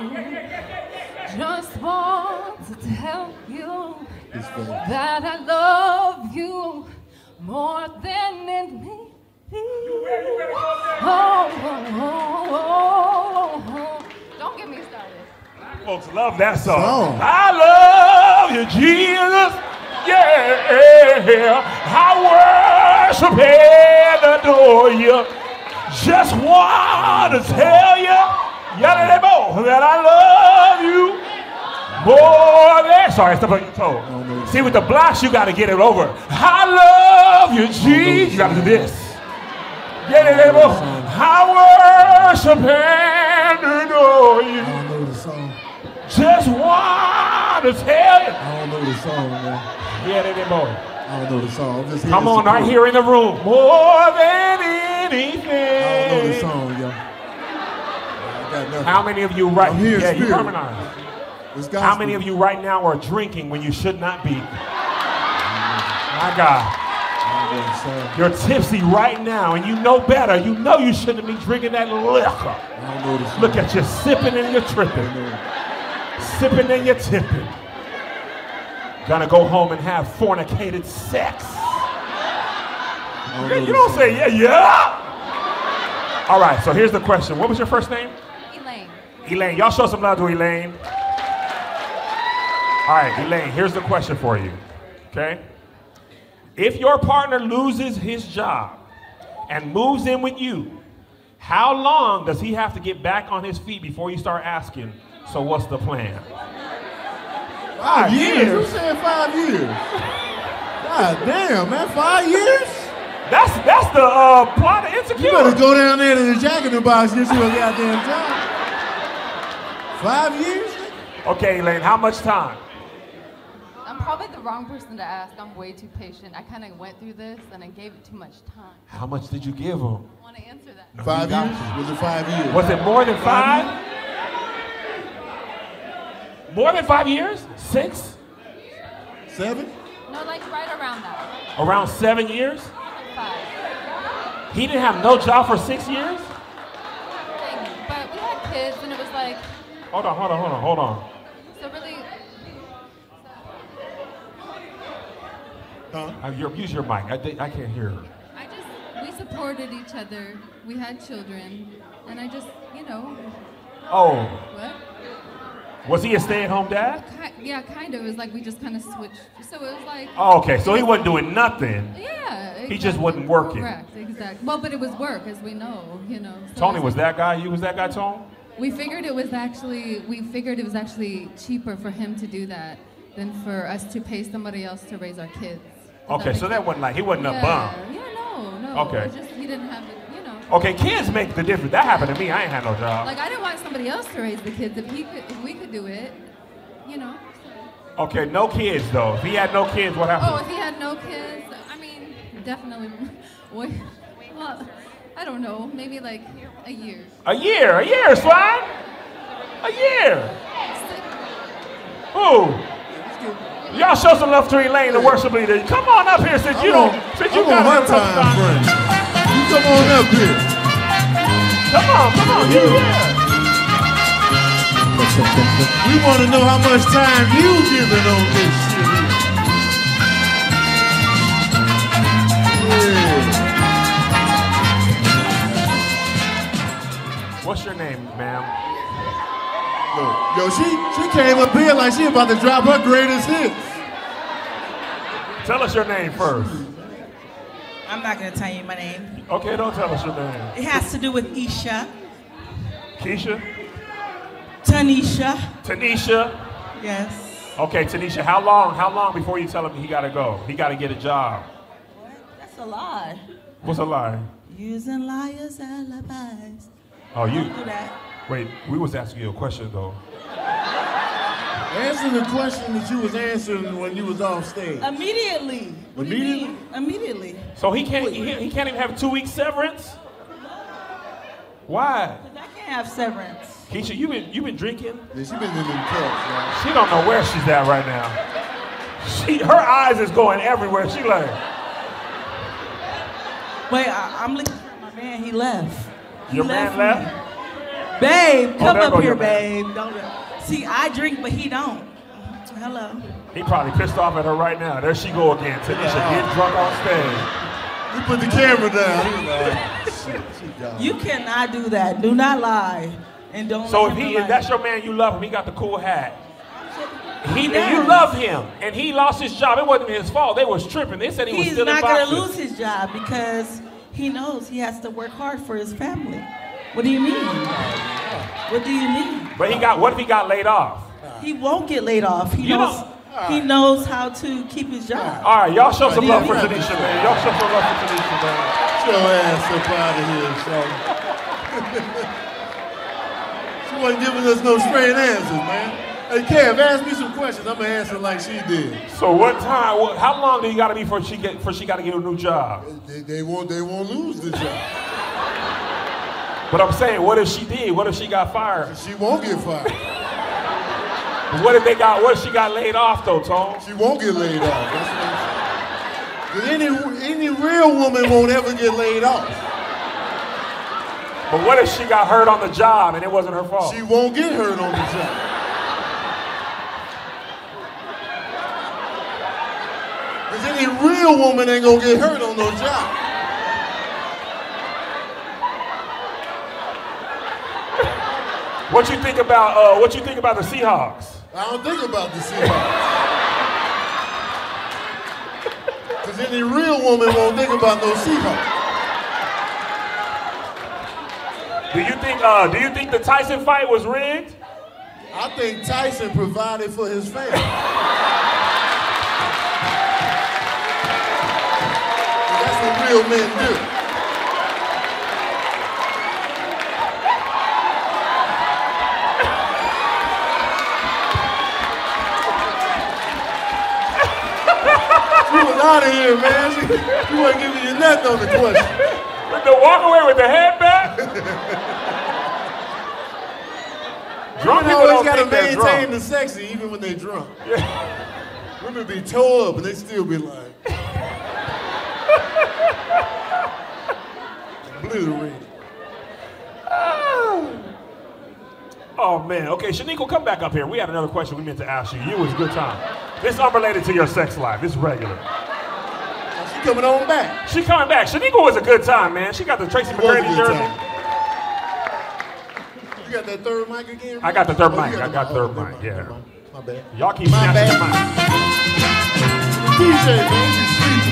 Just want to tell you It's fun. that I love you more than anything. Oh, oh, oh, oh, oh. Don't get me started. Folks love that song. Song. I love you, Jesus. Yeah, I worship and adore you. Just want to tell you, that I love you more than. Sorry, step on your toe. See, with the blocks, you got to get it over. I love you, Jesus. You got to do this. Get it over. I worship and adore you. I don't know the song. Just want to tell you. I don't know the song, man. Yeah, they did more. I don't know the song. I'm just here Come to on, right support. here in the room. More than anything. I don't know the song, yo. I got nothing. How many of you right I'm here in Yeah, you spirit. harmonize. It's How gospel. many of you right now are drinking when you should not be? My God. I don't know the song. You're tipsy right now and you know better. You know you shouldn't be drinking that liquor. I don't know the song. Look at you sipping and you're tripping. Sipping and you're tipping. Gonna go home and have fornicated sex. I don't know You the don't song. say yeah, yeah. All right, so here's the question. What was your first name? Elaine. Elaine. Y'all show some love to Elaine. All right, Elaine, here's the question for you, okay? If your partner loses his job and moves in with you, how long does he have to get back on his feet before you start asking, so what's the plan? Five years? Who said five years? God damn, man, five years? That's that's the uh, plot of Insecure. You better go down there to the Jack in the Box and get you a goddamn job. Five years? Okay, Elaine, how much time? I'm probably the wrong person to ask. I'm way too patient. I kind of went through this and I gave it too much time. How much did you give him? I want to answer that. Five years? Was it five years? Was it more than five? More than five years? Six? Seven? No, like right around that. Around seven years? Five. He didn't have no job for six years? But we had kids, and it was like. Hold on, hold on, hold on, hold on. So really. Huh? Uh, your, use your mic. I, I can't hear her. I just, we supported each other. We had children, and I just, you know. Oh. What? Was he a stay-at-home dad? Ki- yeah, kind of. It was like we just kind of switched. So it was like. Oh, okay. So he wasn't doing nothing. Yeah. Exactly. He just wasn't working. Correct. Exactly. Well, but it was work, as we know. You know. So Tony was that guy. You was that guy, Tony? We figured it was actually. We figured it was actually cheaper for him to do that than for us to pay somebody else to raise our kids. Does Okay, that so that wasn't like he wasn't yeah. a bum. Yeah. No. No. Okay. It's just he didn't have it. You know. Okay, kids make the difference. That happened to me. I ain't had no job. Like I didn't want somebody else to raise the kids. If he could, if we could do it, you know. Okay, no kids though. If he had no kids, what happened? Oh, if he had no kids, I mean, definitely. Wait, well, I don't know. Maybe like a year. A year, a year, Slime. A year. Who? Y'all show some love to Elaine, the worship leader. Come on up here since you don't. Since you got my time, friend. You come on up here. Come on, come on, you here. We want to know how much time you giving on this shit here. Yeah. What's your name, ma'am? Yo, she she came up here like she about to drop her greatest hits. Tell us your name first. I'm not going to tell you my name. Okay, don't tell us your name. It has to do with Isha. Keisha? Tanisha. Tanisha? Yes. Okay, Tanisha, how long, how long before you tell him he got to go? He got to get a job. That's a lie. What's a lie? Using liars' alibis. Oh, you. Don't do that. Wait, we was asking you a question, though. Answer the question that you was answering when you was off stage. Immediately. What Immediately? do you mean? Immediately. So he can't, he, he can't even have a two-week severance? Why? Because I can't have severance. Keisha, you been you been drinking? Yeah, she been in them cups, man. She don't know where she's at right now. She, her eyes is going everywhere. She like. Wait, I, I'm looking for my man. He left. He Your left man me. left? Babe, Oh, come there up go here, your man. babe. Don't. See, I drink, but he don't. Hello. He probably pissed off at her right now. There she go again. Tanisha getting drunk on stage. You put the camera down. Like, shit, she gone. You cannot do that. Do not lie. And don't. So let if him he, lie. if that's your man, you love him. He got the cool hat. He, and does. you love him, and he lost his job. It wasn't his fault. They was tripping. They said he was He's still in not boxing. going to lose his job because he knows he has to work hard for his family. What do you mean? What do you mean? But he got. What if he got laid off? He won't get laid off. He You knows. don't- He knows how to keep his job. All right, y'all show some Yeah, love for yeah. Tanisha, man. Y'all show some love for Tanisha, man. Get your ass up out of here, so. She wasn't giving us no straight answers, man. Hey, Kev, ask me some questions. I'm gonna answer like she did. So what time? What, how long do you got to be before she get? Before she got to get a new job? They, they won't. They won't lose the job. But I'm saying, what if she did? What if she got fired? She won't get fired. But what if they got? What if she got laid off though, Tone? She won't get laid off. That's what I'm saying. 'Cause any any real woman won't ever get laid off. But what if she got hurt on the job and it wasn't her fault? She won't get hurt on the job. Because any real woman ain't gonna get hurt on no job. What you think about? Uh, what you think about the Seahawks? I don't think about the Seahawks. Because any real woman won't think about no Seahawks. Do you think? Uh, do you think the Tyson fight was rigged? I think Tyson provided for his family. That's what real men do. She was out of here, man. She, she wasn't giving you nothing on the question. With the walk away with the head back? Drunk You people always don't gotta think they're maintain drunk. the sexy even when they drunk. Women be tore up and they still be like, obliterated. Oh. Oh man, okay, Shaniqua, come back up here. We had another question we meant to ask you. You was a good time. This is unrelated to your sex life. This is regular. Oh, she coming on back. She coming back. Shaniqua was a good time, man. She got the Tracy McGrady jersey. Time. You got that third mic again? I got the third oh, mic. I got the third mic, yeah. My bad. Y'all keep My snatching the bad. mic. D J, man, you sleeping.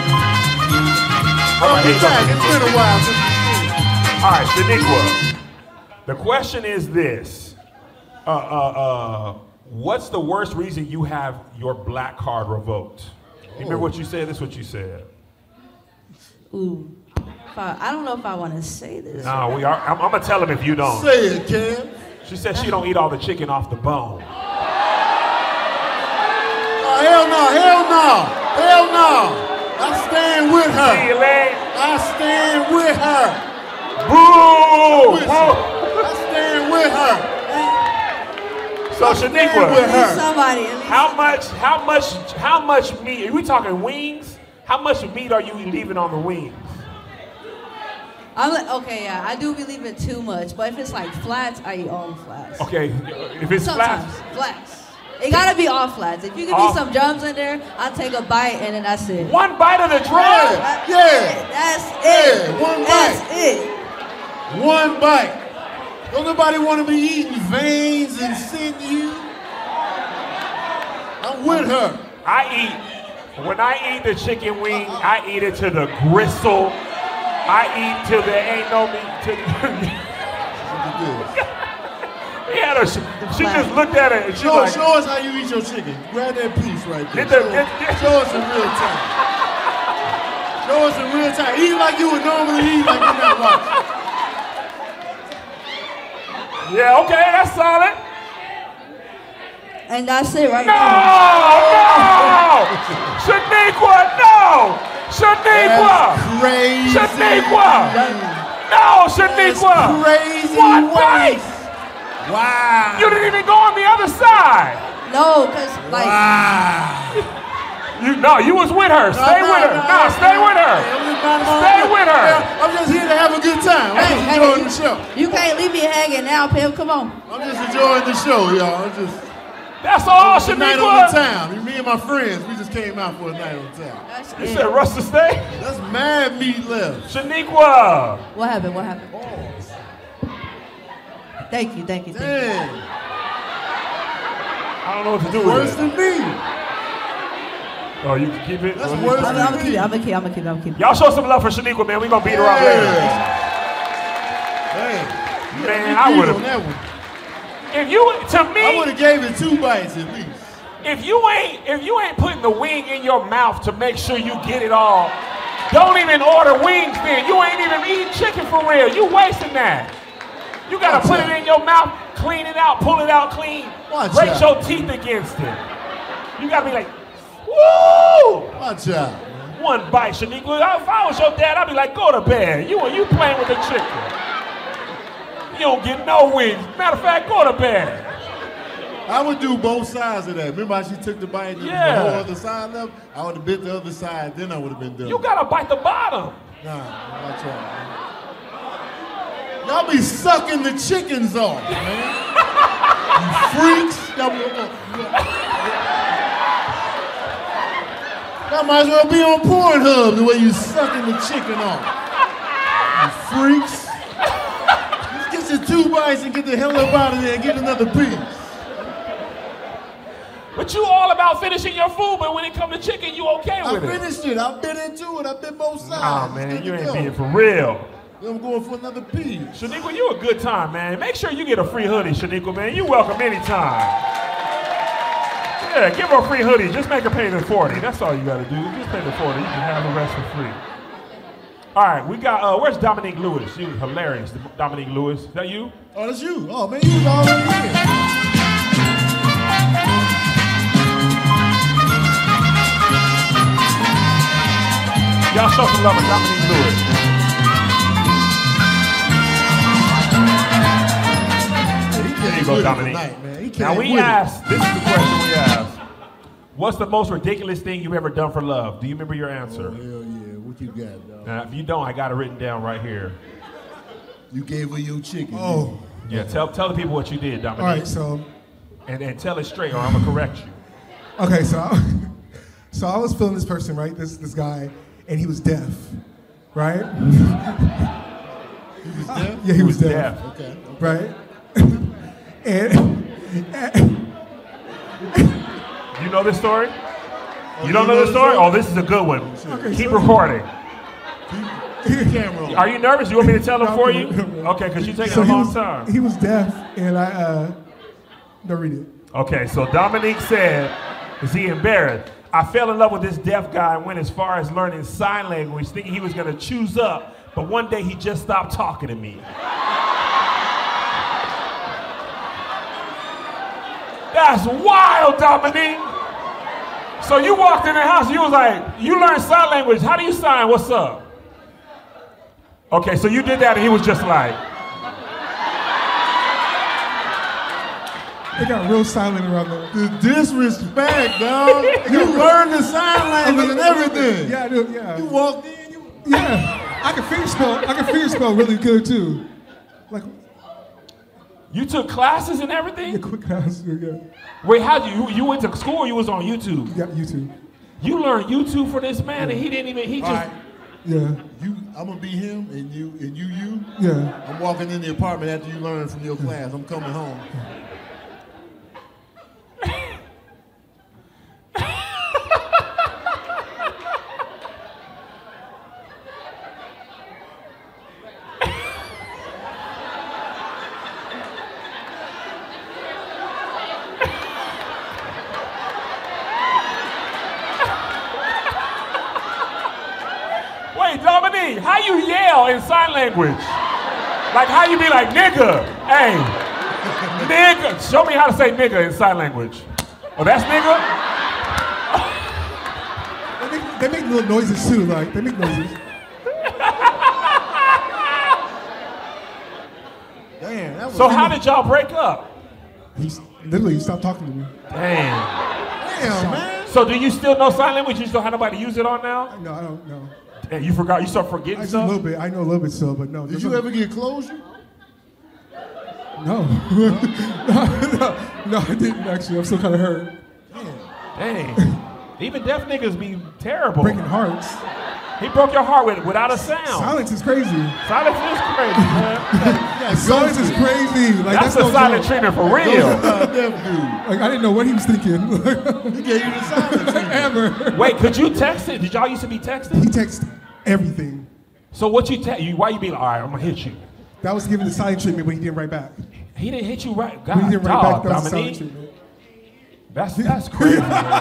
All right, Oh, he's back. It's been a while since we've seen. All right, Shaniqua. The question is this. Uh, uh, uh, what's the worst reason you have your black card revoked? You remember what you said? This is what you said. Ooh. If I, I don't know if I want to say this. No, we are. I'm, I'm going to tell him if you don't. Say it, Cam. She said she don't eat all the chicken off the bone. Oh, hell no, hell no, hell no. I stand with her. See you, man. I stand with her. Boo! Listen, Boo! I stand with her. So Shaniqua, somebody. how much, how much, how much meat? Are we talking wings? How much meat are you leaving on the wings? I'm like, okay, yeah, I do believe in too much, but if it's like flats, I eat all the flats. Okay, if it's Sometimes, flats. flats. It gotta be all flats. If you give All- me some drums in there, I'll take a bite and then that's it. One bite of the drum? Yeah, yeah. That's it. Yeah, one That's bite. it. One bite. Don't nobody want to be eating veins and sinew. I'm with her. I eat, when I eat the chicken wing, I eat it to the gristle. I eat till there ain't no meat. To he had a, she just looked at it and she Show, like, show us how you eat your chicken. Grab that piece right there. Get the- show, get- get- show us in real time. Show us in real time. Eat like you would normally eat, like you're not watching. yeah, okay, that's solid. And that's it right No, now. no! Shaniqua, no! Shaniqua! That's crazy. Shaniqua! No, Shaniqua! That's crazy One waste. bite! Wow. You didn't even go on the other side. No, because, like, Wow. You, no, you was with her. Stay No, with her. no, No, no, stay no. with her. I'm just minding my Stay own with her. business. I'm just here to have a good time. I'm Hey, just hey, enjoying you- the show. you can't leave me hanging now, Pim. Come on. I'm just enjoying the show, y'all. I'm just That's all, it's a night on the Shaniqua. town. Me and my friends, we just came out for a night on town. That's You it. said Russ to stay? That's mad meat left. Shaniqua. What happened? What happened? Thank you, thank you, thank you. Dang. I don't know what to do with Worse it. than me. Oh, you can keep it? That's Well, worse I'm, than I'm gonna me. keep it. I'm gonna keep it. I'm gonna keep it. I'm gonna keep it. Y'all show some love for Shaniqua, man. We gonna beat her up later. Dang. You Man, got I me beat would've- on that one. If you, to I would me, have gave it two bites at least. if you ain't, if you ain't putting the wing in your mouth to make sure you get it all, don't even order wings then. You ain't even eating chicken for real. You wasting that. You gotta Watch put out. it in your mouth, clean it out, pull it out clean, Watch break out. your teeth against it. You gotta be like, woo! Watch out. One bite, Shaniqua. If I was your dad, I'd be like, go to bed. You you playing with the chicken. You don't get no wings. Matter of fact, go to bed. I would do both sides of that. Remember how she took the bite and Yeah. the whole other side left? I would have bit the other side, then I would have been done. You gotta bite the bottom. Nah, watch out, man. Y'all be sucking the chickens off, man. You freaks. Y'all, y'all might as well be on Pornhub the way you sucking the chicken off. You freaks. Just get your two bites and get the hell up out of there and get another piece. But you all about finishing your food, but when it comes to chicken, you okay I with it. finished it. I've been into it. I've been both sides. Nah, It's man, good you to ain't go. being for real. I'm going for another piece. Shaniqua, you a good time, man. Make sure you get a free hoodie, Shaniqua, man. You welcome anytime. Yeah, give her a free hoodie. Just make her pay the forty. That's all you gotta do. Just pay the forty. You can have the rest for free. All right, we got, uh, where's Dominique Lewis? You was hilarious, Dominique Lewis. Is that you? Oh, that's you. Oh, man, you was already here. Y'all show some love for Dominique Lewis. He There you came go, with it Dominique. tonight, man. He Now came we with it. asked, this is the question we asked. What's the most ridiculous thing you've ever done for love? Do you remember your answer? Oh, hell yeah. What you got, dog? Now, if you don't, I got it written down right here. You gave her your chicken. Oh. Yeah, tell tell the people what you did, Dominique. All right, so. And, and tell it straight or I'm going to correct you. Okay, so I, so I was feeling this person, right? This this guy, and he was deaf, right? He was deaf? Yeah, he, He was, was deaf. deaf. Okay. Right? and, and You know this story? Oh, You don't know this story? Oh, this is a good one. Okay, Keep so- recording. Keep the camera on. Are you nervous? You want me to tell them No, for no, you? no, no. Okay, because you're taking so a he long was, time. He was deaf, and I, uh, don't read it. Okay, so Dominique said, is he embarrassed? I fell in love with this deaf guy and went as far as learning sign language, thinking he was going to choose up, but one day he just stopped talking to me. That's wild, Dominique. So you walked in the house, you was like, you learned sign language. How do you sign? What's up? Okay, so you did that and he was just like. It got real silent around there. The disrespect, dog. You learned the sign language and everything. Yeah, I do, yeah. You walked in, you... Yeah, I can finger spell. I can finger spell really good too. Like, You took classes and everything? yeah, quick house, yeah. Wait, how did you, you went to school or you was on YouTube? Yeah, YouTube. You learned YouTube for this man and he didn't even, he just. All right. Yeah. You, I'm gonna be him and you and you you. Yeah. I'm walking in the apartment after you learn from your class. I'm coming home. Wait, Dominique, how you yell in sign language? Like how you be like, nigga, hey, nigga. Show me how to say nigga in sign language. Oh, that's nigga? They make, they make little noises too, like, they make noises. Damn, that was... So how did y'all break up? He's literally, he stopped talking to me. Damn. Damn, man. So do you still know sign language? You still have nobody use it on now? No, I don't know. And you forgot, you start forgetting I just a stuff? little bit. I know a little bit still, but no. Did there's you no- ever get closure? No. no, no, no, I didn't actually. I'm still kind of hurt. Dang. Even deaf niggas be terrible. Breaking hearts. He broke your heart with without a sound. Silence is crazy. Silence is crazy, man. Silence is crazy. Like, That's that's a no silent joke. treatment for real. Like, I didn't know what he was thinking. He gave you the silent treatment. Ever. Wait, could you text it? Did y'all used to be texting? He texted everything. So what you text? You, why you be like, all right, I'm gonna hit you? That was giving the silent treatment when he didn't write back. He didn't hit you right. When he God, didn't write dog, back, that was the silent Dominique. treatment. That's that's crazy, man.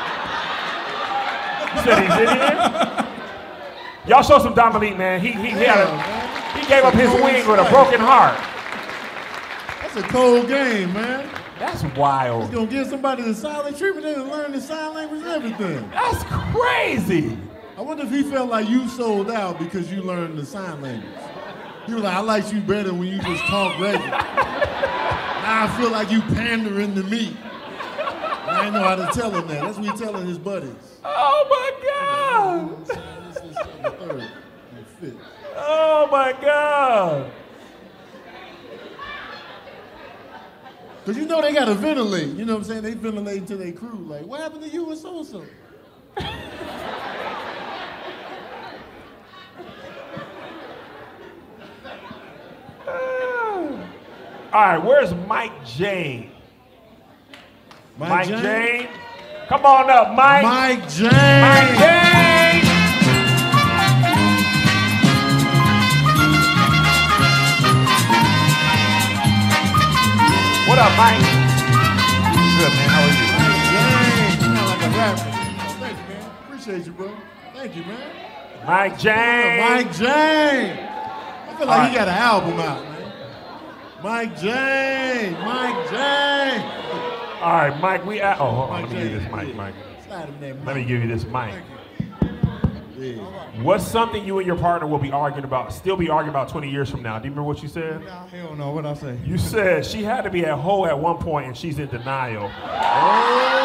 You said he's in here? Y'all show some Dominique, man. He he, he had a, he gave up his wing with a broken heart. That's a cold game, man. That's wild. He's gonna give somebody the silent treatment and learn the sign language and everything. That's crazy. I wonder if he felt like you sold out because you learned the sign language. He was like, I like you better when you just talk regular. Now I feel like you pandering to me. I didn't know how to tell him that. That's what he's telling his buddies. Oh my God. This is the third and fifth. Oh my God. Because you know they got to ventilate. You know what I'm saying? They ventilate to their crew. Like, what happened to you and so-and-so? All right, where's Mike Jane? Mike, Mike Jane? Jane? Come on up, Mike. Mike Jane. Mike Jane. What up, Mike? Good, man. How are you? Jane. You sound like a rapper. Oh, thank you, man. Appreciate you, bro. Thank you, man. Mike Jane. Mike Jane. I feel like All he got an album out, man. Mike Jane. Mike Jane. All right, Mike, we at, oh, hold on, Mike let me give you this Jane. mic, Mike. Slide him there, Let Mike. me give you this mic. Yeah. What's something you and your partner will be arguing about, still be arguing about twenty years from now? Do you remember what you said? Nah, hell no, what'd I say? You said she had to be at hoe at one point and she's in denial. Oh,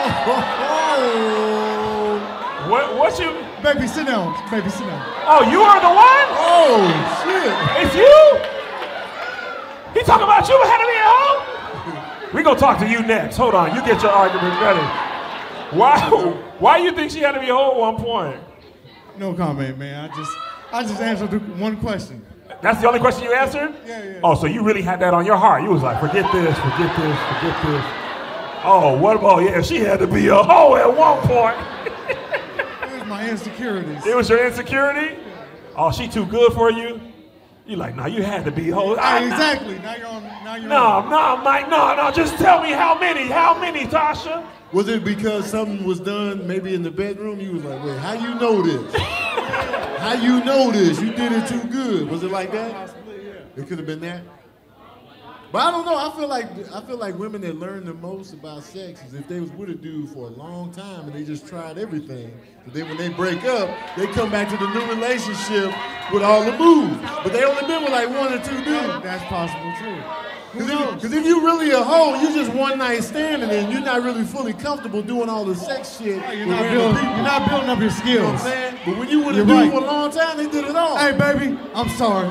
Oh. What? What's you? Baby, sit down. Baby, sit down. Oh, you are the one? Oh, shit. It's you? He talking about you had to be at home? We gonna talk to you next. Hold on, you get your argument ready. Why? Why you think she had to be home at one point? No comment, man. I just, I just answered the one question. That's the only question you answered? Yeah, yeah. Oh, so you really had that on your heart. You was like, forget this, forget this, forget this. Oh, what about, yeah, she had to be a hoe at one point. It was my insecurities. It was your insecurity? Oh, she too good for you? You like, no, you had to be a hoe. Hey, exactly. Now you're on, now you're No, on. no, Mike, no, no, just tell me how many, how many, Tasha? Was it because something was done maybe in the bedroom? You was like, wait, how you know this? How you know this? You did it too good. Was it like that? Possibly, yeah. It could have been that. But I don't know. I feel like I feel like women that learn the most about sex is if they was with a dude for a long time and they just tried everything. But then when they break up, they come back to the new relationship with all the moves. But they only been with like one or two dudes. That's possible too. Because if, if you really a hoe, you just one night standing and you're not really fully comfortable doing all the sex shit. Hey, you're, with not random building, people. you're not building up your skills. You know what I'm saying? But when you with a You're dude right. for a long time, they did it all. Hey, baby, I'm sorry.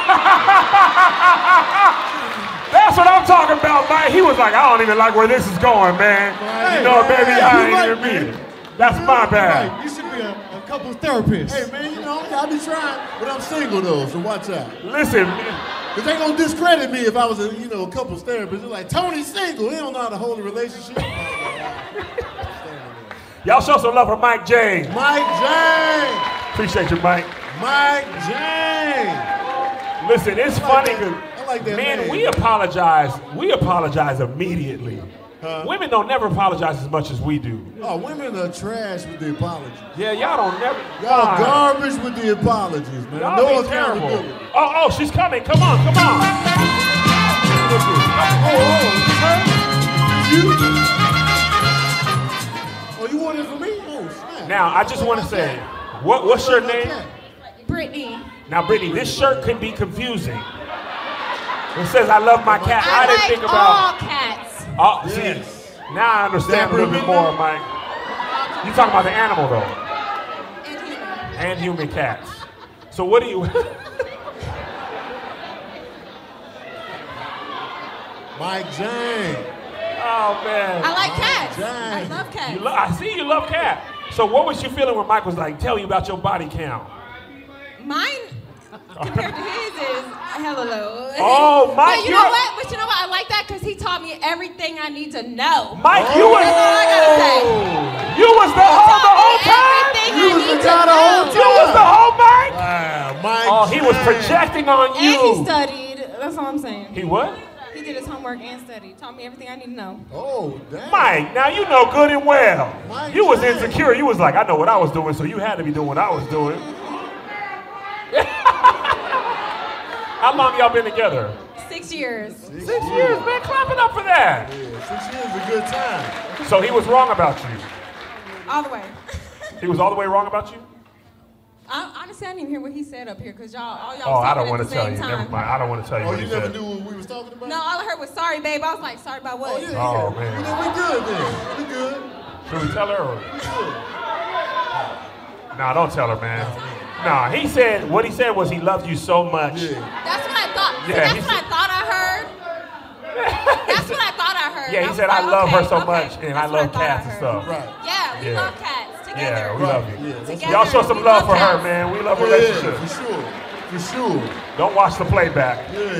That's what I'm talking about, Mike. He was like, I don't even like where this is going, man. Hey, you know, hey, baby, hey, I you ain't right, even mean man. it. That's my bad. Right. You should be a, a couples therapist. Hey, man, you know, I be trying, but I'm single though, so watch out. Listen, Because they gonna discredit me if I was a, you know, a couples therapist. They're like, Tony's single. He don't know how to hold a relationship. y'all show some love for Mike James. Mike James. Appreciate you, Mike. Mike James. Listen, it's funny because, I like that man, name. we apologize. We apologize immediately. Huh? Women don't never apologize as much as we do. Oh, women are trash with the apologies. Yeah, y'all don't never. Y'all Fine. garbage with the apologies, man. Y'all No be terrible. accountability. Oh, oh, she's coming. Come on, come on. Oh, oh, you? Oh, you want it for me? Oh, snap. Now, I just want to say, what, what's your name? Brittany. Now, Brittany, this shirt can be confusing. It says, I love my cat. I, I didn't like think all about. cats. Oh, Yes. see, now I understand a little bit more, Mike. You talking about the animal, though. And human. And human cats. So what do you... Mike James. Oh, man. I like cats. I James. love cats. You lo- I see you love cat. So what was you feeling when Mike was like, tell you about your body count? Mine, compared to his, is hella low. Oh, Mike, But you know you're- what? But you know what? I like that because he taught me everything I need to know. Mike, you was... That's all I gotta say. You was the whole, the whole time? Everything You I was need the to guy the know. whole You was the whole Mike? Wow, Mike Oh, he was James. projecting on And he you. studied. That's all I'm saying. He what? He did his homework and studied. Taught me everything I need to know. Oh, damn. Mike, now you know good and well. Mike You was James. insecure. You was like, I know what I was doing, so you had to be doing what I was doing. How long y'all been together? Six years. Six years, man. Clap it up for that. Yeah, six years is a good time. So he was wrong about you. All the way. He was all the way wrong about you? I, honestly, I didn't even hear what he said up here because y'all, all y'all Oh, was I talking don't want at to the tell same you. time. Never mind. I don't want to tell you Oh, what you he never said. knew what we was talking about? No, all I heard was sorry, babe. I was like, sorry about what? Oh, yeah, Oh, yeah. man. You know, we good then. We good. Should we tell her? Or? We good. Nah, don't tell her, man. Nah, he said, what he said was he loved you so much. Yeah. That's what I thought. See, Yeah, that's he what I thought I heard. That's what I thought I heard. Yeah, he was said, like, I love okay, her so okay. much, and I That's what love thought I cats and heard. stuff. Right. Yeah, we Yeah. love cats together. Yeah, we Right. love you. Yeah, that's Together. Y'all show some We love love for her, cats. man. We love Yeah, relationships. for sure. For sure. Don't watch the playback. Yeah.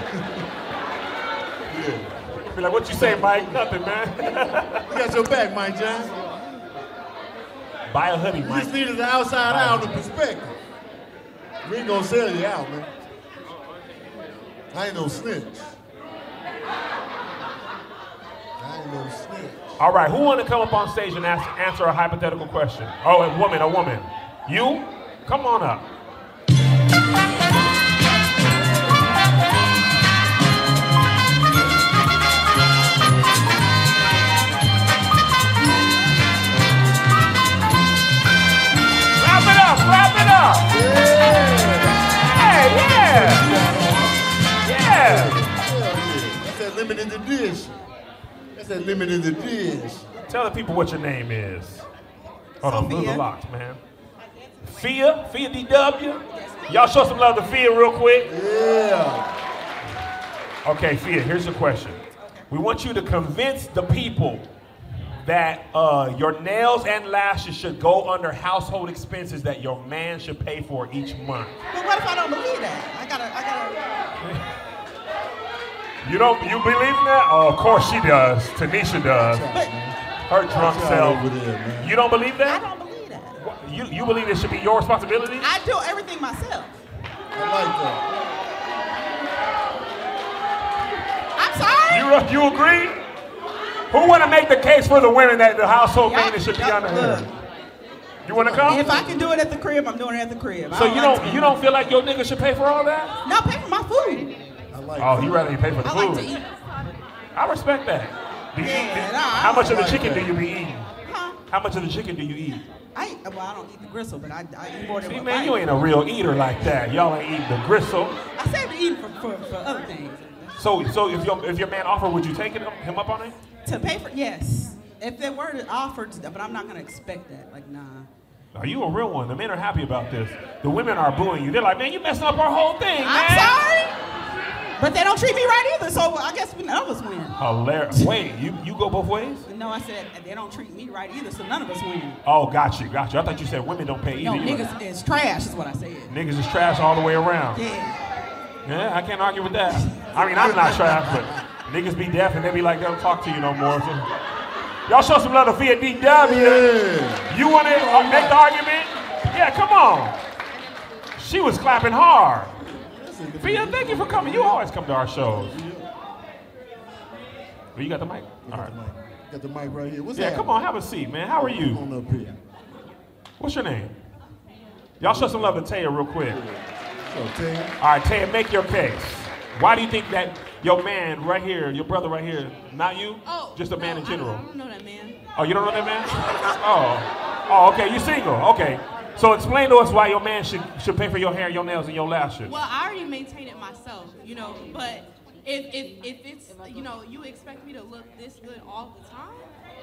Yeah. Be like, what you say, Mike? Nothing, man. We got your back, Mike James. Buy a hoodie, We Mike. just needed the outside eye on the perspective. We ain't gonna sell you out, man. I ain't no snitch. I ain't no snitch. All right, who want to come up on stage and ask, answer a hypothetical question? Oh, a woman, a woman. You? Come on up. Clap it up, clap it up. Hey, yeah. Yeah. Hell yeah. That's that limited edition. That's that limited edition. Tell the people what your name is. Hold on, move the locks, man. Fia, Fia D W. Y'all show some love to Fia real quick. Yeah. Okay, Fia, here's the question. We want you to convince the people that uh, your nails and lashes should go under household expenses that your man should pay for each month. But what if I don't believe that? I gotta, I gotta. You don't, you believe in that? Oh, of course she does. Tanisha does. But, Her drunk self. Over there, man. You don't believe that? I don't believe that. You, you believe it should be your responsibility? I do everything myself. I like that. I'm sorry? You, you agree? Who want to make the case for the women that the household maintenance should be under her? You want to come? If I can do it at the crib, I'm doing it at the crib. So you don't you don't feel like your nigga should pay for all that? No, pay for my food. I like Oh, he rather you pay for the I food. like to eat. I respect that. Do you, Yeah, do- nah, I how much of the like chicken that. do you be eating? Huh? How much of the chicken do you eat? I eat, well, I don't eat the gristle, but I, I eat more than See, one man, bite. you ain't a real eater like that. Y'all ain't eating the gristle. I say I'm eating for, for, for other things. So, so if your if your man offered, would you take him, him up on it? To pay for, yes. If they were offered, but I'm not going to expect that. Like, nah. Are you a real one? The men are happy about this. The women are booing you. They're like, man, you messing up our whole thing, man. I'm sorry. But they don't treat me right either, so I guess none of us win. Hilarious. Wait, you, you go both ways? No, I said they don't treat me right either, so none of us win. Oh, got you, got you. I thought you said women don't pay either. No, You niggas is trash is what I said. Niggas is trash all the way around. Yeah. Yeah, I can't argue with that. I mean, I'm not trash, but niggas be deaf and they be like, they don't talk to you no more. So. Y'all show some love to Fia D W. Yeah. You want to uh, make the argument? Yeah, come on. She was clapping hard. Fia, thank you for coming. You always come to our shows. Oh, you got the mic? All right. Got the mic right here. What's Yeah, that? come on, have a seat, man. How are you? Come on up here. What's your name? Y'all show some love to Taya real quick. So, Taya. All right, Taya, make your case. Why do you think that your man right here, your brother right here, not you, Oh, just a man in general? I don't know that man. Oh, you don't know that man? Oh, oh, okay, you single, okay. So explain to us why your man should should pay for your hair, your nails, and your lashes. Well, I already maintain it myself, you know, but if, if, if it's, you know, you expect me to look this good all the time,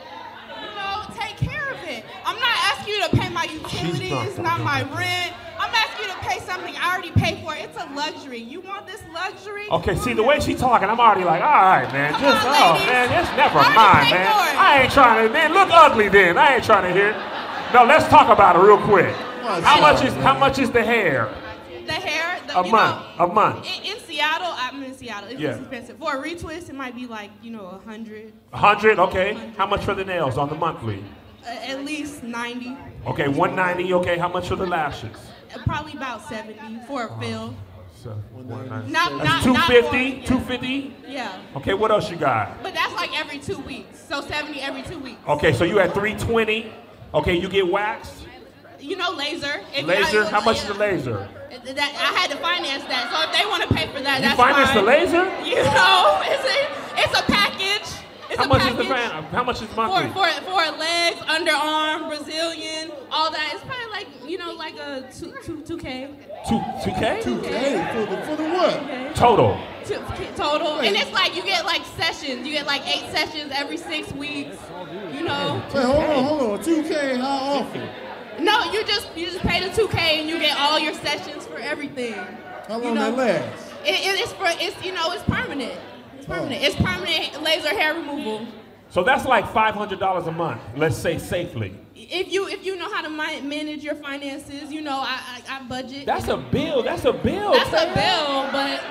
you know, take care of it. I'm not asking you to pay my utilities, not my rent. I'm asking you to pay something I already paid for. It's a luxury. You want this luxury? Okay, see the way she talking, I'm already like, all right, man, Come just on, oh ladies. man, just never I already mind, paid man. for it. I ain't trying to, man. Look ugly then. I ain't trying to hear. No, let's talk about it real quick. How much is how much is the hair? The hair, the, A you month, know, a month. In, in Seattle, I'm in Seattle. It's Yeah. expensive. For a retwist, it might be like, you know, a hundred. A hundred, okay. How much for the nails on the monthly? Uh, at least ninety. Okay, one ninety. Okay, how much for the lashes? Uh, probably about seventy for a fill. So, one ninety. Not- not- That's two not fifty. more, Two fifty. Yeah. Okay, what else you got? But that's like every two weeks. So seventy every two weeks. Okay, so you at three twenty. Okay, you get waxed. You know, laser. If Laser. I, How much is the laser? That, I had to finance that. So if they want to pay for that, You that's finance the fine. laser? You know, it's a, it's a package. It's How a much package. is the fan? How much is For, monthly? for, for legs, underarm, Brazilian, all that. It's probably like, you know, like a two, two, two K. Two, two K? two K for the, for the what? Total. Two, total. And it's like, you get like sessions. You get like eight sessions every six weeks. You know. Wait, hold on, hold on. two K, how often? No, you just you just pay the two K and you get all your sessions for everything. How long you know? that lasts? It, it, it's for it's you know it's permanent. It's permanent. It's permanent laser hair removal. So that's like five hundred dollars a month. Let's say safely. If you if you know how to mi- manage your finances, you know I I, I budget. That's a bill. That's a bill. That's a Taya. bill, but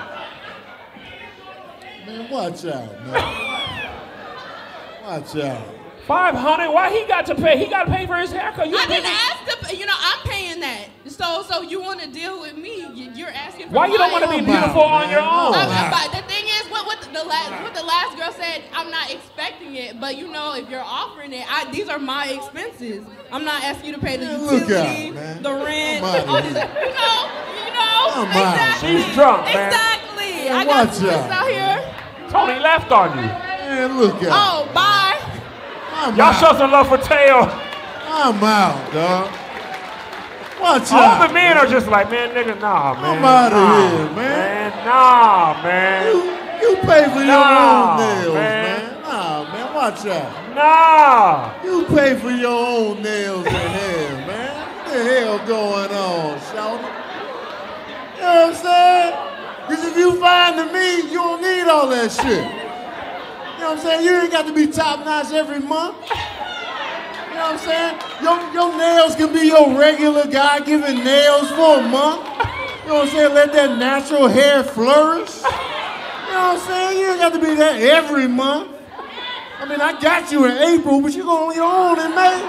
Man, watch out, man. Watch out. Five hundred. Why he got to pay? He got to pay for his haircut. You I pay didn't me- ask to. pay- You know I'm paying that. So so you want to deal with me? you- You're asking for Why you don't my want to be own- beautiful on your own? Uh, uh, but the thing is, what, what the last what the last girl said, I'm not expecting it. But you know, if you're offering it, I, these are my expenses. I'm not asking you to pay the Man, look utility, out, man. the rent, Come on, all these, you know, you know, Come on. exactly. She's drunk, man. Exactly. Man, I got watch this out. out here. Tony left on you. Man, look out. Oh, bye. I'm Y'all out. show some love for Teo. I'm out, dog. Watch All out. the men are just like, man, nigga, nah, man. I'm outta nah, here, man. Nah, man. You pay for your Nah, own nails, man. man. Nah, Watch out. Nah. You pay for your own nails and hair, man. What the hell going on, shawty? You know what I'm saying? Because if you find the meat, you don't need all that shit. You know what I'm saying? You ain't got to be top notch every month. You know what I'm saying? Your, your nails can be your regular God-given nails for a month. You know what I'm saying? Let that natural hair flourish. You know what I'm saying? You ain't got to be that every month. I mean, I got you in April, but you on your own in May.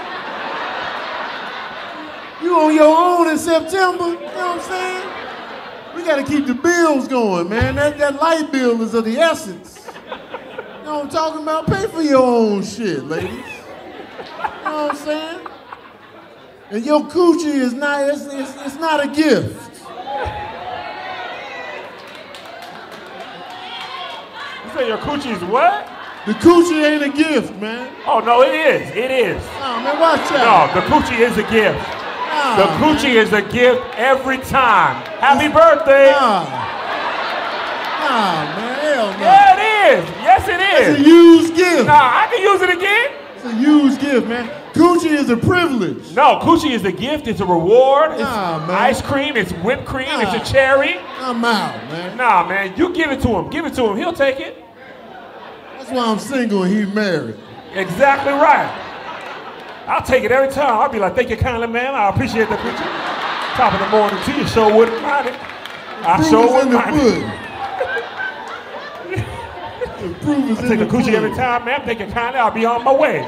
You on your own in September. You know what I'm saying? We got to keep the bills going, man. That, that light bill is of the essence. You know what I'm talking about? Pay for your own shit, ladies. You know what I'm saying? And your coochie is not, it's, it's, it's not a gift. You say your coochie is what? The coochie ain't a gift, man. Oh, no, it is. It is. Oh, man, watch out. No, the coochie is a gift. Nah, the coochie man. is a gift every time. Happy birthday. Nah. Nah, man, hell no. Yeah, it is. Yes, it is. It's a used gift. Nah, I can use it again. It's a used gift, man. Coochie is a privilege. No, coochie is a gift. It's a reward. It's Nah, man. ice cream. It's whipped cream. Nah. It's a cherry. I'm out, man. Nah, man. You give it to him. Give it to him. He'll take it. That's why I'm single and he married. Exactly right. I'll take it every time. I'll be like, thank you kindly, man. I appreciate the picture. Top of the morning to you. Sure wouldn't mind it. I Proof sure is wouldn't in the mind it. The proof is I in take the a coochie pudding. every time, man. Thank you kindly. I'll be on my way.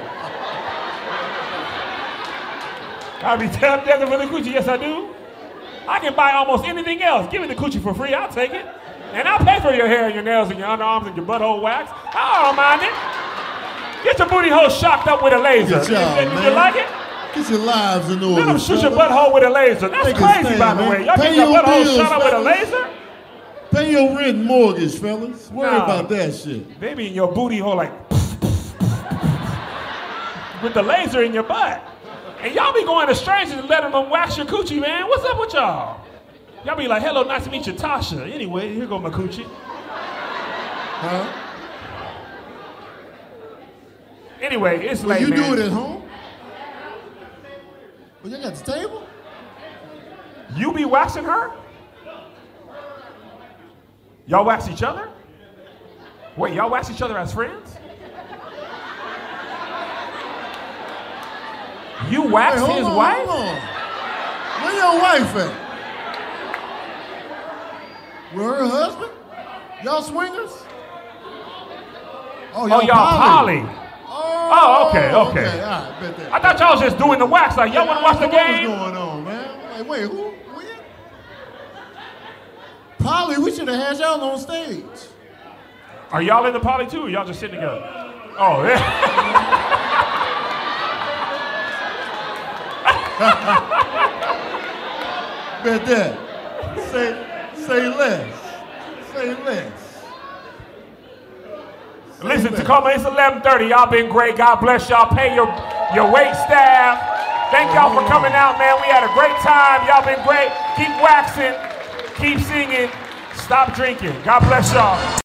I'll be tap dancing for the coochie. Yes, I do. I can buy almost anything else. Give me the coochie for free. I'll take it. And I'll pay for your hair and your nails and your underarms and your butthole wax. I don't mind it. Get your booty hole shocked up with a laser. Good job, Did man. you like it? Get your lives in order. Let them shoot your fella. butthole with a laser. That's Take a crazy, stand, by the man. way. Y'all Pay get your your butthole bills, shot up with a fellas. laser? Pay your rent and mortgage, fellas. Worry Nah. about that shit. They be in your booty hole like with the laser in your butt. And y'all be going to strangers and letting them wax your coochie, man. What's up with y'all? Y'all be like, hello, nice to meet you, Tasha. Anyway, here go my coochie. Huh? Anyway, it's Well, late, you man. do it at home? Well, you got the table? You be waxing her? Y'all wax each other? Wait, y'all wax each other as friends? You wax Wait, hold his on, wife? hold on. Where your wife at? Where her husband? Y'all swingers? Oh, y'all poly. Oh, okay, okay. Okay, all right, bet that. I thought y'all was just doing the wax. Like, y'all want to watch the game? What's going on, man? Like, wait, who? When? Polly, we should have had y'all on stage. Are y'all in the poly too, or y'all just sitting together? Oh, yeah. Bet that. Say, say less. Say less. Listen, Tacoma, it's eleven thirty. Y'all been great. God bless y'all. Pay your, your wait staff. Thank y'all for coming out, man. We had a great time. Y'all been great. Keep waxing. Keep singing. Stop drinking. God bless y'all.